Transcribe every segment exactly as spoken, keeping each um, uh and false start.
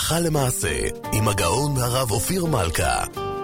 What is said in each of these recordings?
הלכה למעשה, עם הגאון הרב אופיר מלכה.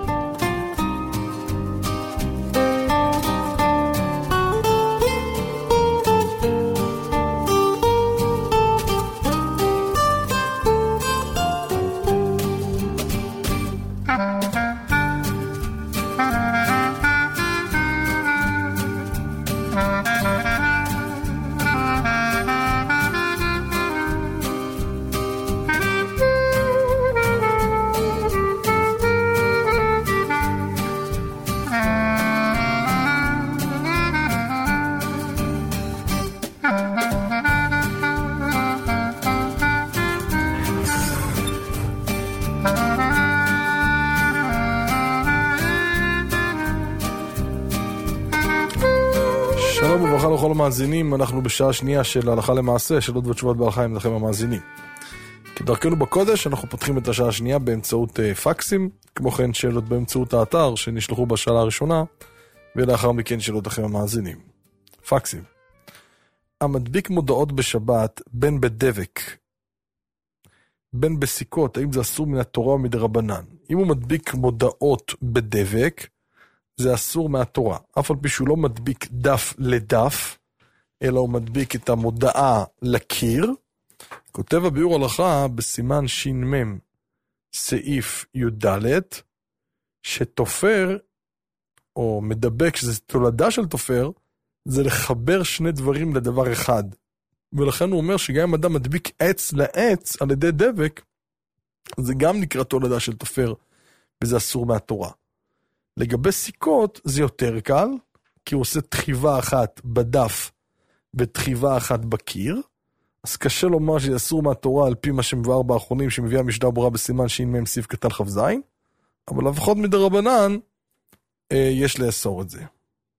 שלום וברכה לכל המאזינים, אנחנו בשעה שנייה של הלכה למעשה, שאלות ותשובות בהלכה עם לכם המאזינים. כדרכנו בקודש, אנחנו פותחים את השעה השנייה באמצעות uh, פקסים, כמו כן שאלות באמצעות האתר שנשלחו בשעה הראשונה, ולאחר מכן שאלות לכם המאזינים. פקסים. המדביק מודעות בשבת, בין בדבק, בין בסיכות, האם זה אסור מן התורה או מדרבנן? אם הוא מדביק מודעות בדבק, זה אסור מהתורה. אף על פי שהוא לא מדביק דף לדף, אלא הוא מדביק את המודעה לקיר. כותב הביאור הלכה בסימן ש"מ סעיף י"ד, שתופר, או מדבק, שזה תולדה של תופר, זה לחבר שני דברים לדבר אחד. ולכן הוא אומר שגם אם אדם מדביק עץ לעץ על ידי דבק, זה גם נקרא תולדה של תופר, וזה אסור מהתורה. לגבי סיכות זה יותר קל, כי הוא עושה תחיבה אחת בדף ותחיבה אחת בקיר, אז קשה לומר שזה אסור מהתורה על פי מה שמבואר באחרונים שמביאה המשנה ברורה בסימן ש"מ סעיף קטן כ"ז, אבל לפחות מדרבנן אה, יש לאסור את זה.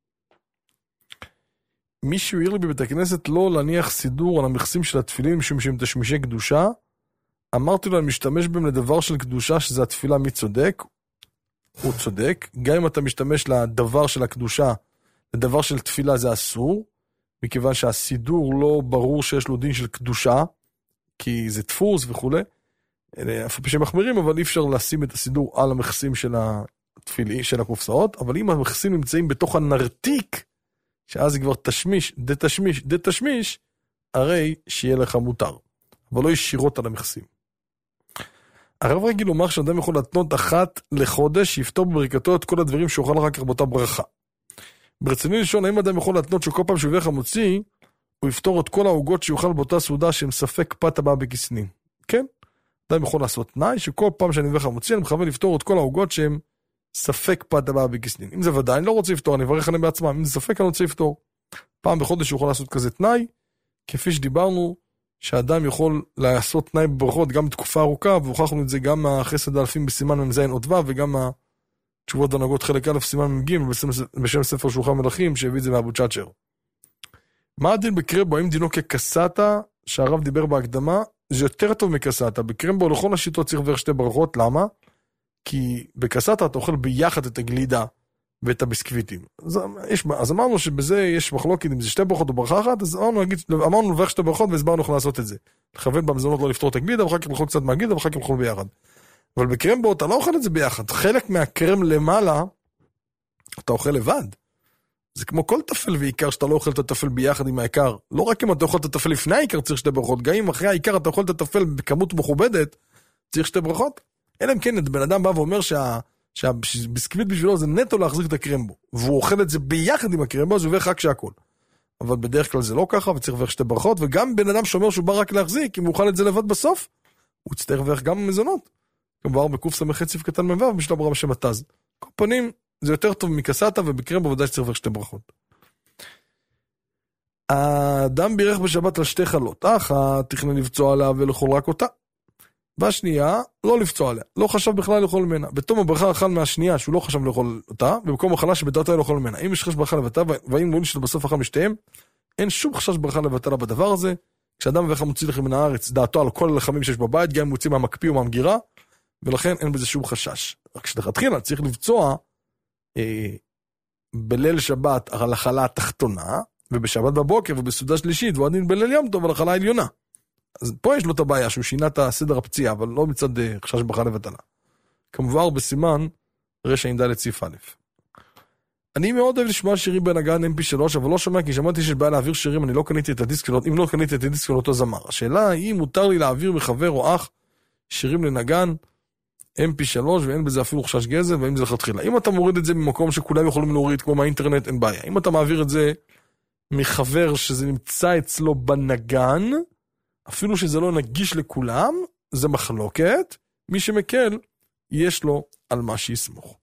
מישהו העיר לי בבית הכנסת לא להניח סידור על המכסים של התפילין משום שהם תשמישי קדושה, אמרתי לו אני משתמש בהם לדבר של קדושה שזה התפילה מי צודק, הוא צודק, גם אם אתה משתמש לדבר של הקדושה, לדבר של תפילה זה אסור, מכיוון שהסידור לא ברור שיש לו דין של קדושה, כי זה דפוס וכו'. אף פעם שמחמירים, אבל אי אפשר לשים את הסידור על המכסים של התפילי, של הקופסאות, אבל אם המכסים נמצאים בתוך הנרתיק, שאז זה כבר תשמיש, דה תשמיש, דה תשמיש, הרי שיהיה לך מותר, אבל לא ישירות על המכסים. הרב רגיל אומר שאדם יכול להתנות אחת לחודש, שיפתור בברכתו את כל הדברים שאוכל אחר כך באותה ברכה. ברצוני לשאול, האם אדם יכול להתנות שכל פעם שהוא יברך המוציא, הוא יפתור את כל העוגות שיוכל באותה סעודה שהם ספק פת הבאה בכסנים? כן, אדם יכול לעשות תנאי שכל פעם שאני מברך המוציא, אני מכוון לפתור את כל העוגות שהם ספק פת הבאה בכסנים. אם זה ודאי, אני לא רוצה לפתור, אני אברך עליהם בעצמם. אם זה ספק, אני רוצה לפתור. פעם בחודש הוא יכול לעשות כזה תנאי, כפי שדיברנו, שאדם יכול לעשות תנאי בברכות גם בתקופה ארוכה, והוכחנו את זה גם מהחסד האלפים בסימן ממזיין עוד ו' וגם מהתשובות הנהגות חלק א' סימן מג' בשם ספר שולחן מלכים שהביא את זה מאבו צ'אצ'ר. מה הדין בקרמבו? האם דינו כקסטה שהרב דיבר בהקדמה? זה יותר טוב מקסטה. בקרמבו לכל השיטות צריך לברך שתי ברכות. למה? כי בקסטה אתה אוכל ביחד את הגלידה ואת הביסקוויטים. אז, יש, אז אמרנו שבזה יש מחלוקת אם זה שתי ברכות או ברכה אחת, אז אמרנו, נגיד, אמרנו לברך שתי ברכות והסברנו איך לעשות את זה. לכוון במזונות לא לפתור את הגלידה, ואחר כך לאכול קצת מהגלידה, ואחר כך לאכול ביחד. אבל בקרמבו אתה לא אוכל את זה ביחד. חלק מהקרם למעלה, אתה אוכל לבד. זה כמו כל תפל ועיקר שאתה לא אוכל את התפל ביחד עם העיקר. לא רק אם אתה אוכל את התפל לפני העיקר צריך שתי ברכות, גם אם אחרי העיקר אתה אוכל את התפל בכמות מכובדת, צריך שתי ברכות. אלא אם כן, בן אדם בא ואומר שה שהביסקוויט בשבילו זה נטו להחזיק את הקרמבו, והוא אוכל את זה ביחד עם הקרמבו, אז הוא יברך רק שהכל. אבל בדרך כלל זה לא ככה, וצריך לברך שתי ברכות, וגם בן אדם שאומר שהוא בא רק להחזיק, אם הוא אוכל את זה לבד בסוף, הוא יצטרך לברך גם במזונות. כמובן בקוף סמך סעיף קטן מבוא, ומשנה ברורה בשם התז. כל פנים, זה יותר טוב מקסטה, ובקרמבו ודאי שצריך לברך שתי ברכות. האדם בירך בשבת על שתי חלות, אחת תכנן לפצוע עליה ולאכול רק אותה. והשנייה, לא לפצוע עליה, לא חשב בכלל לאכול ממנה. בתום הברכה אכל מהשנייה שהוא לא חשב לאכול אותה, ובמקום החלה שבדעתה לא לאכול ממנה. אם יש חשש ברכה לבטלה, והאם לא נשאר בסוף אכל משתיהם, אין שום חשש ברכה לבטלה בדבר הזה. כשאדם מברך מוציא לכם מן הארץ, דעתו על כל הלחמים שיש בבית, גם אם מוציא מהמקפיא או מהמגירה, ולכן אין בזה שום חשש. רק כשתתחילה צריך לבצוע אה, בליל שבת על החלה התחתונה, ובשבת בבוקר ובסעודה שלישית, ועדין בליל יום טוב על החלה העליונה. אז פה יש לו את הבעיה, שהוא שינה את הסדר הפציעה, אבל לא מצד חשש ברכה לבטלה. כמובן בסימן רשע עם ד' סיף א'. אני מאוד אוהב לשמוע שירים בנגן אם פי שלוש, אבל לא שומע, כי שמעתי שיש בעיה להעביר שירים, אני לא קניתי את הדיסק שלו, אם לא קניתי את הדיסק של אותו זמר. השאלה היא, מותר לי להעביר מחבר או אח שירים לנגן אם פי שלוש, ואין בזה אפילו חשש גזל, ואם זה לכתחילה. אם אתה מוריד את זה ממקום שכולם יכולים להוריד, כמו מהאינטרנט, אין בעיה. אם אתה מעביר את זה מחבר שזה נמצא אצלו בנגן, אפילו שזה לא נגיש לכולם, זה מחלוקת, מי שמקל, יש לו על מה שיסמוך.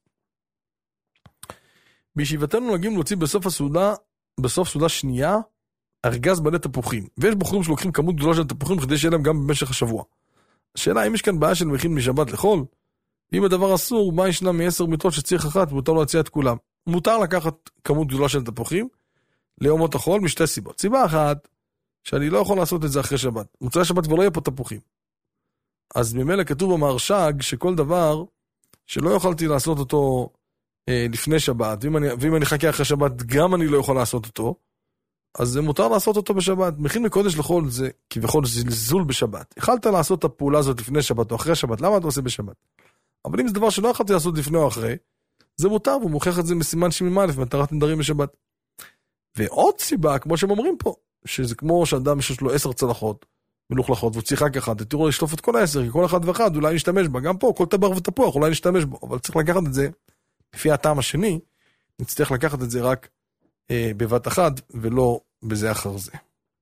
בישיבתנו נוהגים להוציא בסוף הסעודה, בסוף סעודה שנייה, ארגז מלא תפוחים. ויש בחורים שלוקחים כמות גדולה של תפוחים כדי שיהיה להם גם במשך השבוע. השאלה, אם יש כאן בעיה של מכין משבת לחול, אם הדבר אסור, מה ישנה מעשר מיטות שצריך אחת, מותר להציע את כולם. מותר לקחת כמות גדולה של תפוחים, ליומות החול, משתי סיבות. סיבה אחת, שאני לא יכול לעשות את זה אחרי שבת. מוצאי שבת ולא יהיה פה תפוחים. אז ממילא כתוב במרש"ג שכל דבר שלא יכולתי לעשות אותו אה, לפני שבת, ואם אני, ואם אני חכה אחרי שבת גם אני לא יכול לעשות אותו, אז זה מותר לעשות אותו בשבת. מכין מקודש לחול זה כביכול זלזול בשבת. יכלת לעשות את הפעולה הזאת לפני שבת או אחרי שבת, למה אתה עושה בשבת? אבל אם זה דבר שלא יכולתי לעשות לפני או אחרי, זה מותר, והוא מוכיח את זה מסימן שמ"א, מטרת נדרים בשבת. ועוד סיבה, כמו שהם אומרים פה, שזה כמו שאדם יש לו עשר צלחות, מלוכלכות, והוא צריך רק אחד, תראו לשטוף את כל העשר, כי כל אחד ואחד אולי נשתמש בה, גם פה, כל טבח ותפוח, אולי נשתמש בו, אבל צריך לקחת את זה, לפי הטעם השני, נצטרך לקחת את זה רק אה, בבת אחד, ולא בזה אחר זה.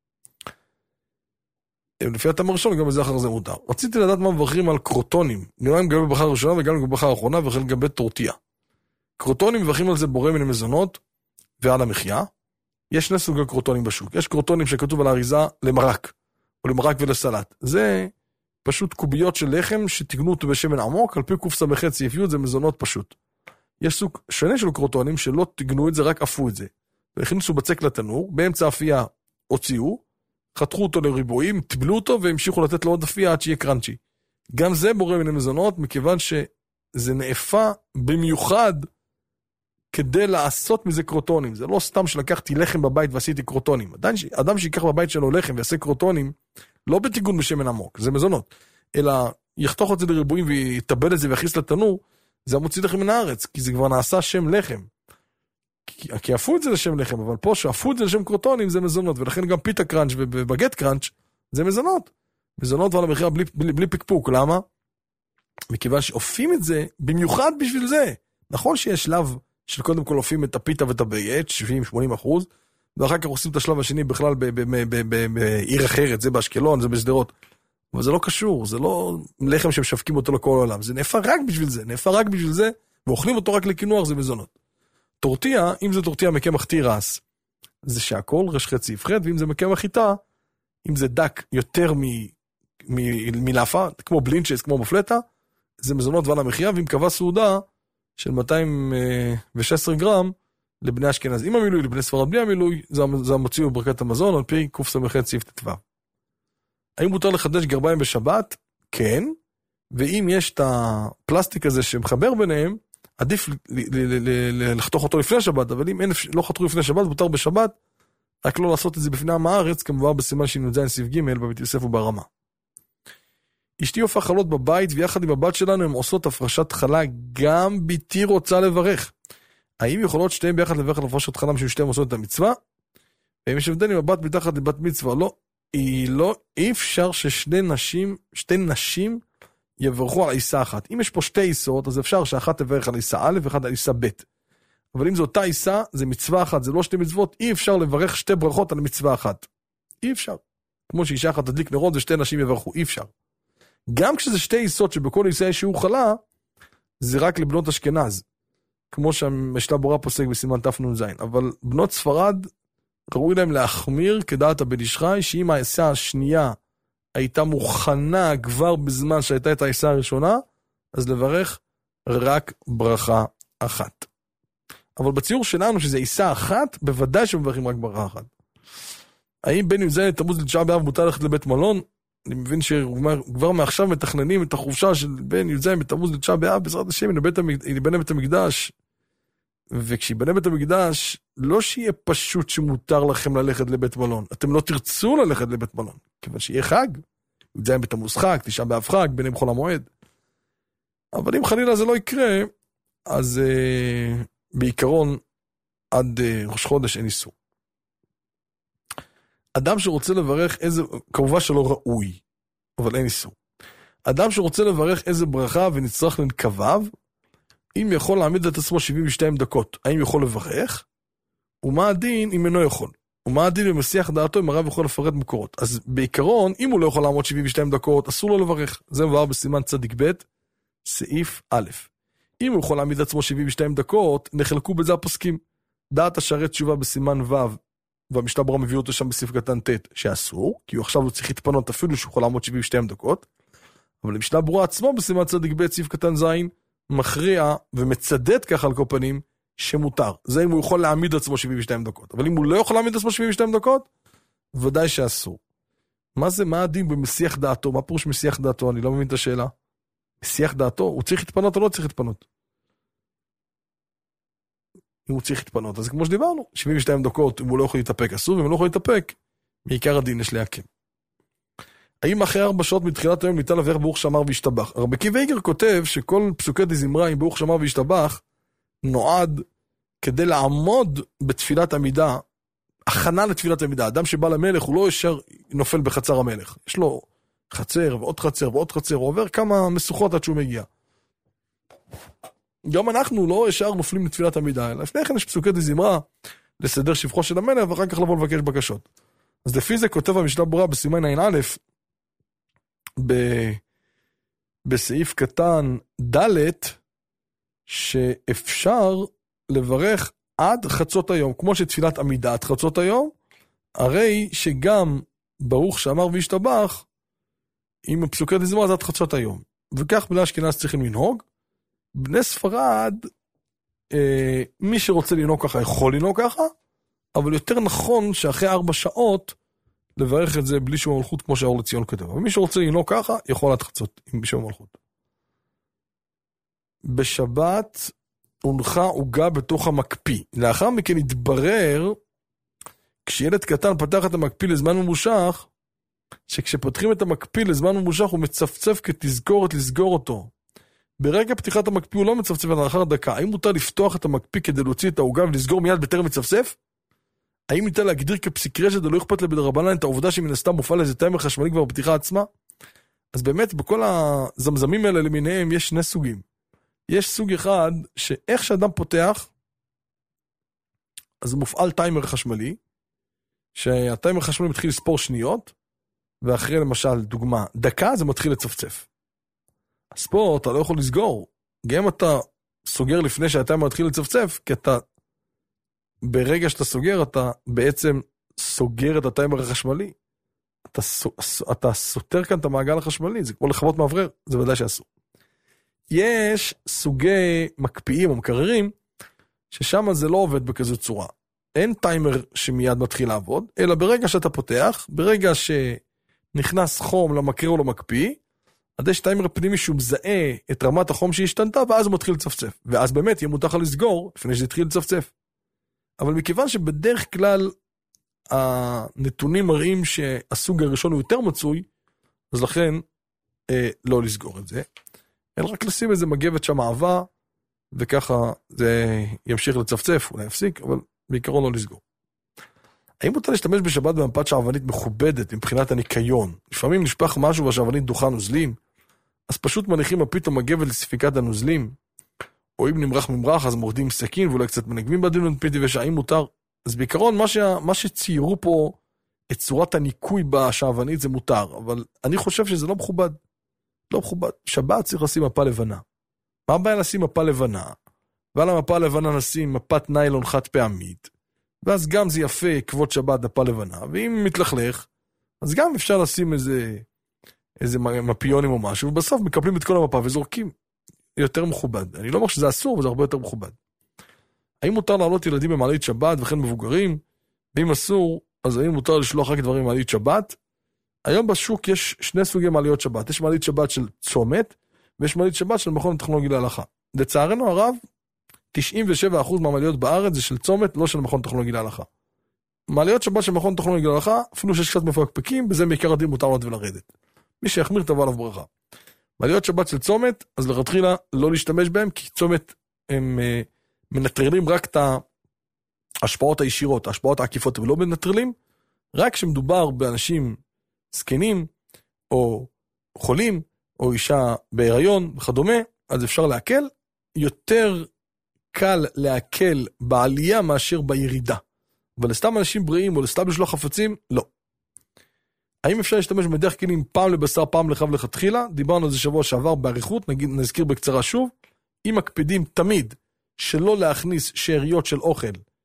לפי הטעם הראשון, גם בזה אחר זה מותר. רציתי לדעת מה מברכים על קרוטונים, גם לגבי ברכה הראשונה וגם לגבי ברכה האחרונה, וכן לגבי טורטיה. קרוטונים מברכים על זה בורא מן המזונות, ועל המחיה. יש שני סוגי קרוטונים בשוק. יש קרוטונים שכתוב על האריזה למרק, או למרק ולסלט. זה פשוט קוביות של לחם שתגנו אותו בשמן עמוק, על פי קוף סמכת סעיפיות, זה מזונות פשוט. יש סוג שני של קרוטונים שלא תגנו את זה, רק עפו את זה. והכניסו בצק לתנור, באמצע אפייה הוציאו, חתכו אותו לריבועים, טבלו אותו, והמשיכו לתת לו עוד אפייה עד שיהיה קרנצ'י. גם זה בורא מן המזונות, מכיוון שזה נאפה במיוחד כדי לעשות מזה קרוטונים. זה לא סתם שלקחתי לחם בבית ועשיתי קרוטונים. אדם שיקח בבית שלו לחם ויעשה קרוטונים, לא בתיגון בשמן עמוק, זה מזונות, אלא יחתוך את זה לריבועים ויטבל את זה ויכניס לתנור, זה המוציא לחם מן הארץ, כי זה כבר נעשה שם לחם. כי, כי עפו את זה לשם לחם, אבל פה שעפו את זה לשם קרוטונים זה מזונות, ולכן גם פיתה קראנץ' ובגט קראנץ' זה מזונות. מזונות ועל המחיר בלי, בלי, בלי פקפוק, למה? מכיוון שעופים את זה במיוחד בשביל זה. נכון שיש שלב של קודם כל עופים את הפיתה ואת הבייט, שבעים שמונים אחוז, ואחר כך עושים את השלב השני בכלל בעיר אחרת, זה באשקלון, זה בשדרות. אבל זה לא קשור, זה לא לחם שמשווקים אותו לכל העולם, זה נאפה רק בשביל זה, נאפה רק בשביל זה, ואוכלים אותו רק לקינוח, זה מזונות. טורטיה, אם זה טורטיה מקמח תירס, זה שהכל רש חצי יפחד, ואם זה מקמח חיטה, אם זה דק יותר מלאפה, כמו בלינצ'ס, כמו מופלטה, זה מזונות ועל המחיה, ואם קבע סעודה של מאתיים ושש עשרה גרם לבני אשכנז עם המילוי, לבני ספרד בלי המילוי, זה המוציא בברכת המזון, על פי קוף סמכת סעיף ט"ו. האם מותר לחדש גרביים בשבת? כן. ואם יש את הפלסטיק הזה שמחבר ביניהם, עדיף לחתוך אותו לפני שבת, אבל אם לא חתכו לפני שבת, מותר בשבת, רק לא לעשות את זה בפני עם הארץ, כמובן בסימן שנ"ז סעיף ג' בבית יוסף וברמה. אשתי הופעה חלות בבית, ויחד עם הבת שלנו הם עושות הפרשת חלה, גם ביתי רוצה לברך. האם יכולות שתיהם ביחד לברך על הפרשת חלה, משום שתיהם עושות את המצווה? ואם יש הבדל עם הבת מתחת לבת מצווה, לא, היא לא, אי אפשר ששני נשים, שתי נשים יברכו על עיסה אחת. אם יש פה שתי עיסות, אז אפשר שאחת תברך על עיסה א' ואחת על עיסה ב'. אבל אם זו אותה עיסה, זה מצווה אחת, זה לא שתי מצוות, אי אפשר לברך שתי ברכות על מצווה אחת. אי אפשר. כמו שאישה אחת תדליק נרות ושתי נשים יברכו, אי אפשר. גם כשזה שתי עיסות שבכל עיסה יש שיעור חלה, זה רק לבנות אשכנז. כמו שהמשנה ברורה פוסק בסימן תנ"ז. אבל בנות ספרד, ראוי להם להחמיר כדעת הבן איש חי, שאם העיסה השנייה הייתה מוכנה כבר בזמן שהייתה את העיסה הראשונה, אז לברך רק ברכה אחת. אבל בציור שלנו, שזה עיסה אחת, בוודאי שמברכים רק ברכה אחת. האם בין י"ז לתמוז לתשעה באב מותר ללכת לבית מלון? אני מבין שכבר מעכשיו מתכננים את החופשה של בין י"ז בתמוז לתשעה באב, בעזרת השם, ייבנה בית המקדש. וכשיבנה בית המקדש, לא שיהיה פשוט שמותר לכם ללכת לבית מלון. אתם לא תרצו ללכת לבית מלון, כיוון שיהיה חג. י"ז בתמוז חג, תשעה באב חג, ביניהם חול המועד. אבל אם חלילה זה לא יקרה, אז uh, בעיקרון עד uh, ראש חודש אין איסור. אדם שרוצה לברך איזה, כמובן שלא ראוי, אבל אין איסור. אדם שרוצה לברך איזה ברכה ונצטרך לנקביו, אם יכול להעמיד את עצמו שבעים ושתיים דקות, האם יכול לברך? ומה הדין אם אינו יכול? ומה הדין אם מסיח דעתו אם הרב יכול לפרט מקורות? אז בעיקרון, אם הוא לא יכול לעמוד שבעים ושתיים דקות, אסור לו לברך. זה מבואר בסימן צדיק ב', סעיף א'. אם הוא יכול להעמיד את עצמו שבעים ושתיים דקות, נחלקו בזה הפוסקים. דעת השערי תשובה בסימן ו', והמשנה ברורה מביא אותו שם בסעיף קטן ט', שאסור, כי הוא עכשיו לא צריך להתפנות אפילו שהוא יכול לעמוד שבעים ושתיים דקות. אבל המשנה ברורה עצמו בסימן צדיק ב', סעיף קטן ז', מכריע ומצדד ככה על כל פנים, שמותר. זה אם הוא יכול להעמיד עצמו שבעים ושתיים דקות. אבל אם הוא לא יכול להעמיד עצמו שבעים ושתיים דקות, ודאי שאסור. מה זה, מה הדין במסיח דעתו? מה פירוש מסיח דעתו? אני לא מבין את השאלה. מסיח דעתו? הוא צריך להתפנות או לא צריך להתפנות? אם הוא צריך להתפנות, אז כמו שדיברנו, שבעים ושתיים דקות, אם הוא לא יכול להתאפק, אסור, ואם הוא לא יכול להתאפק, בעיקר הדין יש להקים. האם אחרי ארבע שעות מתחילת היום ניתן לברך ברוך שמר והשתבח? רבי עקיבא איגר כותב שכל פסוקי דזמרה עם ברוך שמר והשתבח נועד כדי לעמוד בתפילת עמידה, הכנה לתפילת עמידה. אדם שבא למלך הוא לא ישר נופל בחצר המלך. יש לו חצר ועוד חצר ועוד חצר, הוא עובר כמה משוכות עד שהוא מגיע. גם אנחנו לא ישר נופלים לתפילת עמידה, אלא לפני כן יש פסוקי דזמרה לסדר שבחו של המלך ואחר כך לבוא לבקש בקשות. אז לפי זה כותב המשנה ברורה בסימן עין א', ב... בסעיף קטן ד', שאפשר לברך עד חצות היום, כמו שתפילת עמידה עד חצות היום, הרי שגם ברוך שאמר והשתבח, עם פסוקי דזמרה זה עד חצות היום. וכך בני אשכנז צריכים לנהוג. בני ספרד, אה, מי שרוצה לנהוג ככה יכול לנהוג ככה, אבל יותר נכון שאחרי ארבע שעות, לברך את זה בלי שום מלכות, כמו שהאור לציון כתב. אבל מי שרוצה לנהוג ככה, יכול עד חצות עם שום מלכות. בשבת הונחה עוגה בתוך המקפיא. לאחר מכן התברר, כשילד קטן פתח את המקפיא לזמן ממושך, שכשפותחים את המקפיא לזמן ממושך, הוא מצפצף כתזכורת לסגור אותו. ברגע פתיחת המקפיא הוא לא מצפצף לאחר דקה. האם מותר לפתוח את המקפיא כדי להוציא את העוגה ולסגור מיד בטרם מצפצף? האם ניתן להגדיר כפסיק רשת ולא אכפת לבדרבנן את העובדה שמן הסתם מופעל איזה טיימר חשמלי כבר בפתיחה עצמה? אז באמת בכל הזמזמים האלה למיניהם יש שני סוגים. יש סוג אחד שאיך שאדם פותח, אז מופעל טיימר חשמלי, שהטיימר חשמלי מתחיל לספור שניות, ואחרי למשל דוגמה דקה זה מתחיל לצפצף. אז פה אתה לא יכול לסגור, גם אתה סוגר לפני שהטיימר מתחיל לצפצף, כי אתה ברגע שאתה סוגר, אתה בעצם סוגר את הטיימר החשמלי. אתה, אתה סותר כאן את המעגל החשמלי, זה כמו לכבות מעברר, זה ודאי שאסור. יש סוגי מקפיאים או מקררים, ששם זה לא עובד בכזו צורה. אין טיימר שמיד מתחיל לעבוד, אלא ברגע שאתה פותח, ברגע שנכנס חום למקרר או למקפיא, עד יש טיימר פנימי שהוא מזהה את רמת החום שהשתנתה, ואז הוא מתחיל לצפצף. ואז באמת יהיה מותר לסגור, לפני שזה התחיל לצפצף. אבל מכיוון שבדרך כלל הנתונים מראים שהסוג הראשון הוא יותר מצוי, אז לכן אה, לא לסגור את זה. אלא רק לשים איזה מגבת שם אהבה, וככה זה ימשיך לצפצף, אולי יפסיק, אבל בעיקרון לא לסגור. האם מותר להשתמש בשבת במפת שעוונית מכובדת מבחינת הניקיון? לפעמים נשפך משהו והשעוונית דוחה נוזלים, אז פשוט מניחים מפית או מגבת לספיקת הנוזלים, או אם נמרח ממרח אז מורדים סכין ואולי קצת מנגבים בדין ונפיתי ושהאם מותר. אז בעיקרון מה, שה, מה שציירו פה את צורת הניקוי בשעוונית זה מותר, אבל אני חושב שזה לא מכובד. לא מכובד. שבת צריך לשים מפה לבנה. מה הבעיה לשים מפה לבנה? ועל המפה הלבנה נשים מפת ניילון חד פעמית, ואז גם זה יפה כבוד שבת מפה לבנה, ואם מתלכלך, אז גם אפשר לשים איזה, איזה מפיונים או משהו, ובסוף מקבלים את כל המפה וזורקים. יותר מכובד. אני לא אומר שזה אסור, אבל זה הרבה יותר מכובד. האם מותר לעלות ילדים במעלית שבת וכן מבוגרים? ואם אסור, אז האם מותר לשלוח רק דברים במעלית שבת? היום בשוק יש שני סוגי מעליות שבת. יש מעלית שבת של צומת, ויש מעלית שבת של מכון טכנולוגי להלכה. לצערנו הרב, תשעים ושבעה אחוז מהמעליות בארץ זה של צומת, לא של מכון טכנולוגי להלכה. מעליות שבת של מכון טכנולוגי להלכה, אפילו שיש קצת מפקפקים, בזה מעיקר הדין מותר לעלות ולרדת. מי שיחמיר תבוא עליו ברכה. מעליות שבת של צומת, אז לכתחילה לא להשתמש בהם, כי צומת הם uh, מנטרלים רק את ההשפעות הישירות, ההשפעות העקיפות, ולא מנטרלים, רק כשמדובר באנשים זקנים, או חולים, או אישה בהיריון וכדומה, אז אפשר להקל. יותר קל להקל בעלייה מאשר בירידה. אבל לסתם אנשים בריאים, או לסתם לשלוח חפצים, לא. האם אפשר להשתמש בדרך כלים פעם לבשר, פעם לחב לכתחילה? דיברנו על זה שבוע שעבר בעריכות, נגיד, נזכיר בקצרה שוב. אם מקפידים תמיד שלא להכניס שאריות של אוכל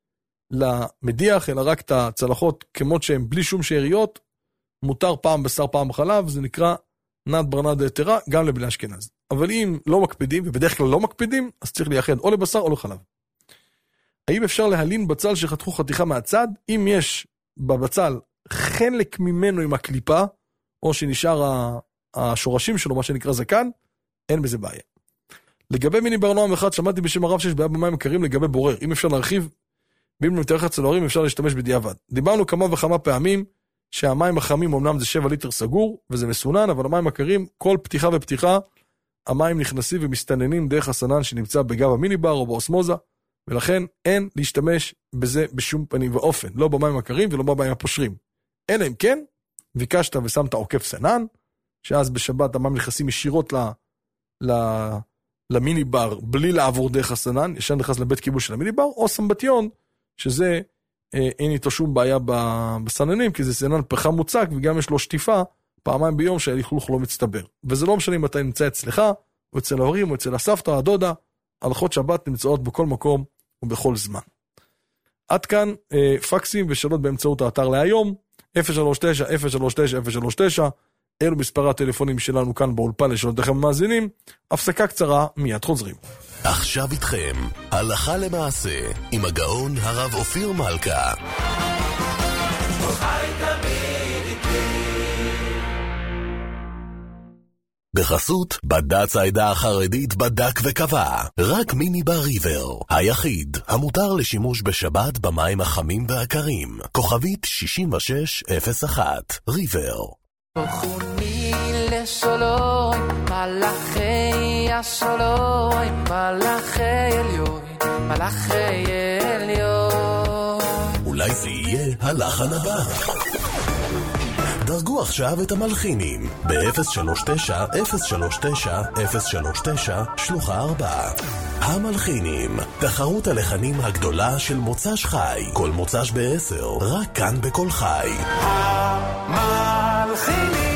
למדיח, אלא רק את הצלחות כמות שהן בלי שום שאריות, מותר פעם בשר, פעם בחלב, זה נקרא נת ברנד היתרה, גם לבני אשכנז. אבל אם לא מקפידים, ובדרך כלל לא מקפידים, אז צריך לייחד או לבשר או לחלב. האם אפשר להלין בצל שחתכו חתיכה מהצד? אם יש בבצל חלק ממנו עם הקליפה, או שנשאר השורשים שלו, מה שנקרא זקן, אין בזה בעיה. לגבי מיני ברנועם אחד, שמעתי בשם הרב שיש בעיה במים הקרים לגבי בורר. אם אפשר להרחיב, ואם מתארך הצלורים, אפשר להשתמש בדיעבד. דיברנו כמה וכמה פעמים, שהמים החמים אמנם זה שבע ליטר סגור, וזה מסונן, אבל המים הקרים, כל פתיחה ופתיחה, המים נכנסים ומסתננים דרך הסנן שנמצא בגב המיניבר או באוסמוזה, ולכן אין להשתמש בזה בשום פנים ואופן, לא במים הקרים ולא במים הפושרים. אלא אם כן, ביקשת ושמת עוקף סנן, שאז בשבת המים נכנסים ישירות ל, ל, למיניבר, בלי לעבור דרך הסנן, ישר נכנס לבית כיבוש של המיניבר, או סמבטיון, שזה אה, אין איתו שום בעיה בסננים, כי זה סנן פחם מוצק, וגם יש לו שטיפה, פעמיים ביום שהלכלוך לא מצטבר. וזה לא משנה אם אתה נמצא אצלך, או אצל ההורים, או אצל הסבתא, או הדודה, הלכות שבת נמצאות בכל מקום ובכל זמן. עד כאן אה, פקסים ושאלות באמצעות האתר להיום, אפס שלוש תשע אפס שלוש תשע אפס שלוש תשע, אלו מספרי הטלפונים שלנו כאן באולפן לשאלותיכם מאזינים, הפסקה קצרה, מיד חוזרים. עכשיו איתכם, הלכה למעשה, עם הגאון הרב אופיר מלכה. בחסות, בד"ץ העדה החרדית בדק וקבע, רק מיניבר ריבר, היחיד, המותר לשימוש בשבת במים החמים והקרים, כוכבית שישים ושש אפס אחת, ריבר. ברכוני לשולוי, מלאכי השולוי, מלאכי עליון, מלאכי עליון. אולי זה יהיה הלחן הבא. דרגו עכשיו את המלחינים ב-אפס שלוש תשע אפס שלוש תשע אפס שלוש תשע שלוחה ארבע. המלחינים, תחרות הלחנים הגדולה של מוצ"ש חי, כל מוצ"ש בעשר, רק כאן בכל חי. המלחינים.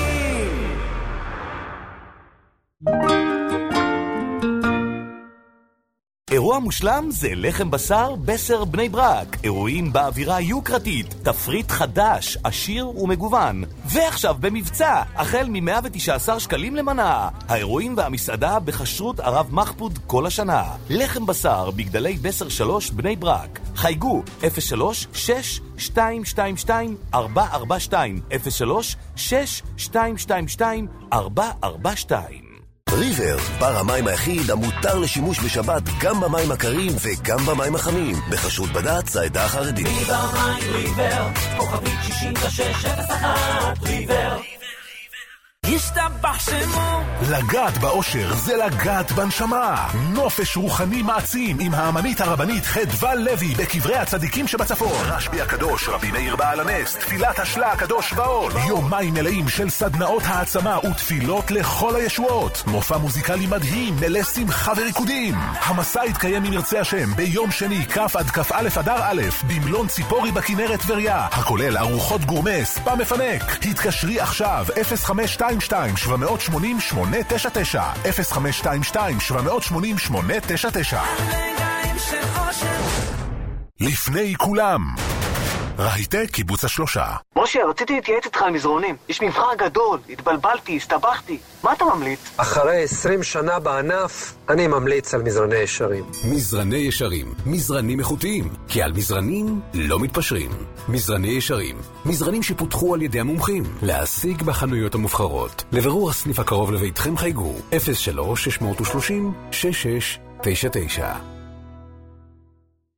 אירוע מושלם זה לחם בשר בסר בני ברק. אירועים באווירה יוקרתית, תפריט חדש, עשיר ומגוון. ועכשיו במבצע, החל מ-מאה ותשע עשרה שקלים למנה. האירועים והמסעדה בחשרות הרב מחפוד כל השנה. לחם בשר בגדלי בסר שלוש בני ברק. חייגו אפס שלוש שש שתיים שתיים שתיים ארבע ארבע שתיים אפס שלוש שש שתיים שתיים שתיים ארבע ארבע שתיים. ריבר, בר המים היחיד המותר לשימוש בשבת גם במים הקרים וגם במים החמים, בחסות בד"ץ העדה החרדית. ריבר מים ריבר, כוכבית שישים ושש אפס אחת, ריבר. השתבח שמו. לגעת באושר זה לגעת בנשמה. נופש רוחני מעצים עם האמנית הרבנית חדווה לוי בקברי הצדיקים שבצפון. רשב"י הקדוש, רבי מאיר בעל הנס, תפילת השלה הקדוש ועוד. יומיים מלאים של סדנאות העצמה ותפילות לכל הישועות. מופע מוזיקלי מדהים מלא שמחה וריקודים. המסע יתקיים אם ירצה השם ביום שני כ' עד כ"א אדר א' במלון ציפורי בכנרת טבריה, הכולל ארוחות גורמה, ספא מפנק. התקשרי עכשיו אפס חמש שתיים שתיים שבע שמונים שמונה תשע תשע אפס חמש שתיים שתיים שבע שמונים שמונה תשע תשע. לפני כולם, רהיטק קיבוץ השלושה. משה, רציתי להתייעץ איתך על מזרונים. יש מבחר גדול, התבלבלתי, הסתבכתי. מה אתה ממליץ? אחרי עשרים שנה בענף, אני ממליץ על מזרני ישרים. מזרני ישרים, מזרנים איכותיים, כי על מזרנים לא מתפשרים. מזרני ישרים, מזרנים שפותחו על ידי המומחים, להשיג בחנויות המובחרות. לבירור הסניף הקרוב לביתכם חייגו אפס שלוש שש שלוש שלוש שש שש תשע תשע.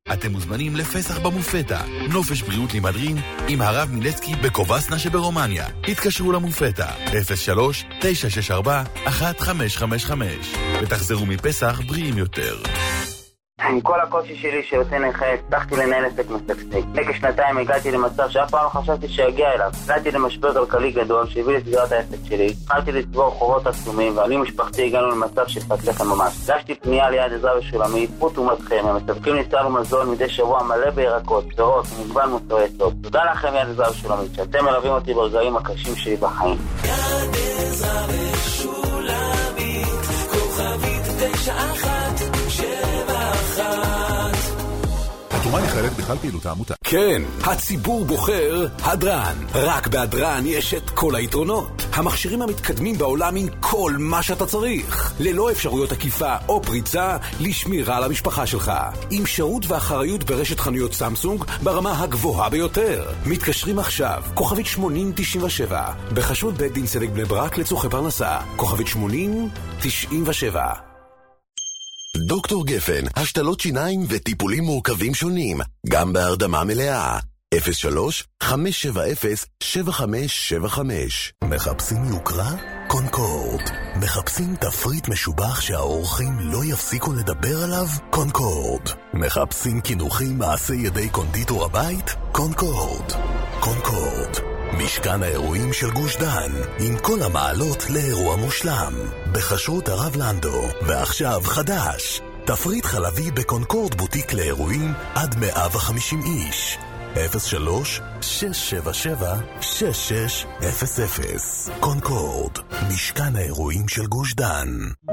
אתם מוזמנים לפסח במופתה, נופש בריאות לימדרין, עם הרב מילצקי בקובסנה שברומניה. התקשרו למופתה, אפס שלוש תשע שש ארבע אחת חמש חמש חמש, ותחזרו מפסח בריאים יותר. עם כל הקושי שלי שיוצא נכה, הצלחתי לנהל עסק משגשג. לפני כשנתיים הגעתי למצב שאף פעם לא חשבתי שיגיע אליו. הגעתי למשבר כלכלי גדול שהביא לסגירת העסק שלי. התחלתי לצבור חובות עצומים, ואני ומשפחתי הגענו למצב של פת לחם ממש. הגשתי פנייה ליד עזרא ושולמית, פרו תרומתכם, הם מספקים לי סל ומזון מדי שבוע מלא בירקות, פירות ומגוון מוצרי יסוד. תודה לכם יד עזרא ושולמית, שאתם מלווים אותי ברגעים הקשים שלי בחיים. יד עזרא ושולמית, כוכבית תשע אחת שבע אחת. התרומה נכללת בכלל פעילות העמותה. כן, הציבור בוחר הדרן. רק בהדרן יש את כל היתרונות. המכשירים המתקדמים בעולם עם כל מה שאתה צריך. ללא אפשרויות עקיפה או פריצה לשמירה על המשפחה שלך. עם שירות ואחריות ברשת חנויות סמסונג ברמה הגבוהה ביותר. מתקשרים עכשיו, כוכבית שמונים תשעים ושבע. בחשוד בית דין צדק בני ברק לצורכי פרנסה. כוכבית שמונים תשעים ושבע. דוקטור גפן, השתלות שיניים וטיפולים מורכבים שונים, גם בהרדמה מלאה. אפס שלוש חמש שבע אפס שבע חמש שבע חמש. מחפשים יוקרה? קונקורד. מחפשים תפריט משובח שהאורחים לא יפסיקו לדבר עליו? קונקורד. מחפשים כינוחים מעשי ידי קונדיטור הבית? קונקורד. קונקורד. משכן האירועים של גוש דן, עם כל המעלות לאירוע מושלם. בחשרות הרב לנדו, ועכשיו חדש. תפריט חלבי בקונקורד בוטיק לאירועים עד מאה וחמישים איש. אפס שלוש שש שבע שבע שש שש אפס אפס. קונקורד, משכן האירועים של גוש דן.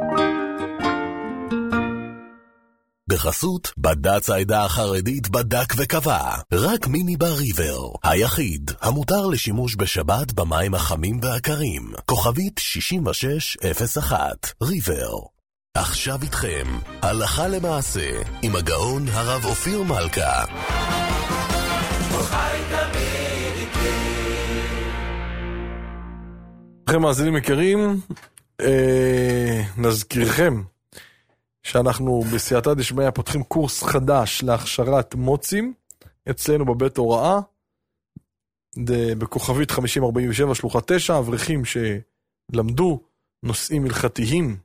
בחסות בד"ץ העדה החרדית בדק וקבע, רק מיני בר ריבר, היחיד המותר לשימוש בשבת במים החמים והקרים. כוכבית שישים ושש אפס אחת. ריבר. עכשיו איתכם הלכה למעשה עם הגאון הרב אופיר מלכה. לכם מאזינים יקרים, אה, נזכירכם שאנחנו בסייעתא דשמיא פותחים קורס חדש להכשרת מוצים אצלנו בבית הוראה, בכוכבית חמישים ארבעים ושבע שלוחה תשע, אברכים שלמדו נושאים הלכתיים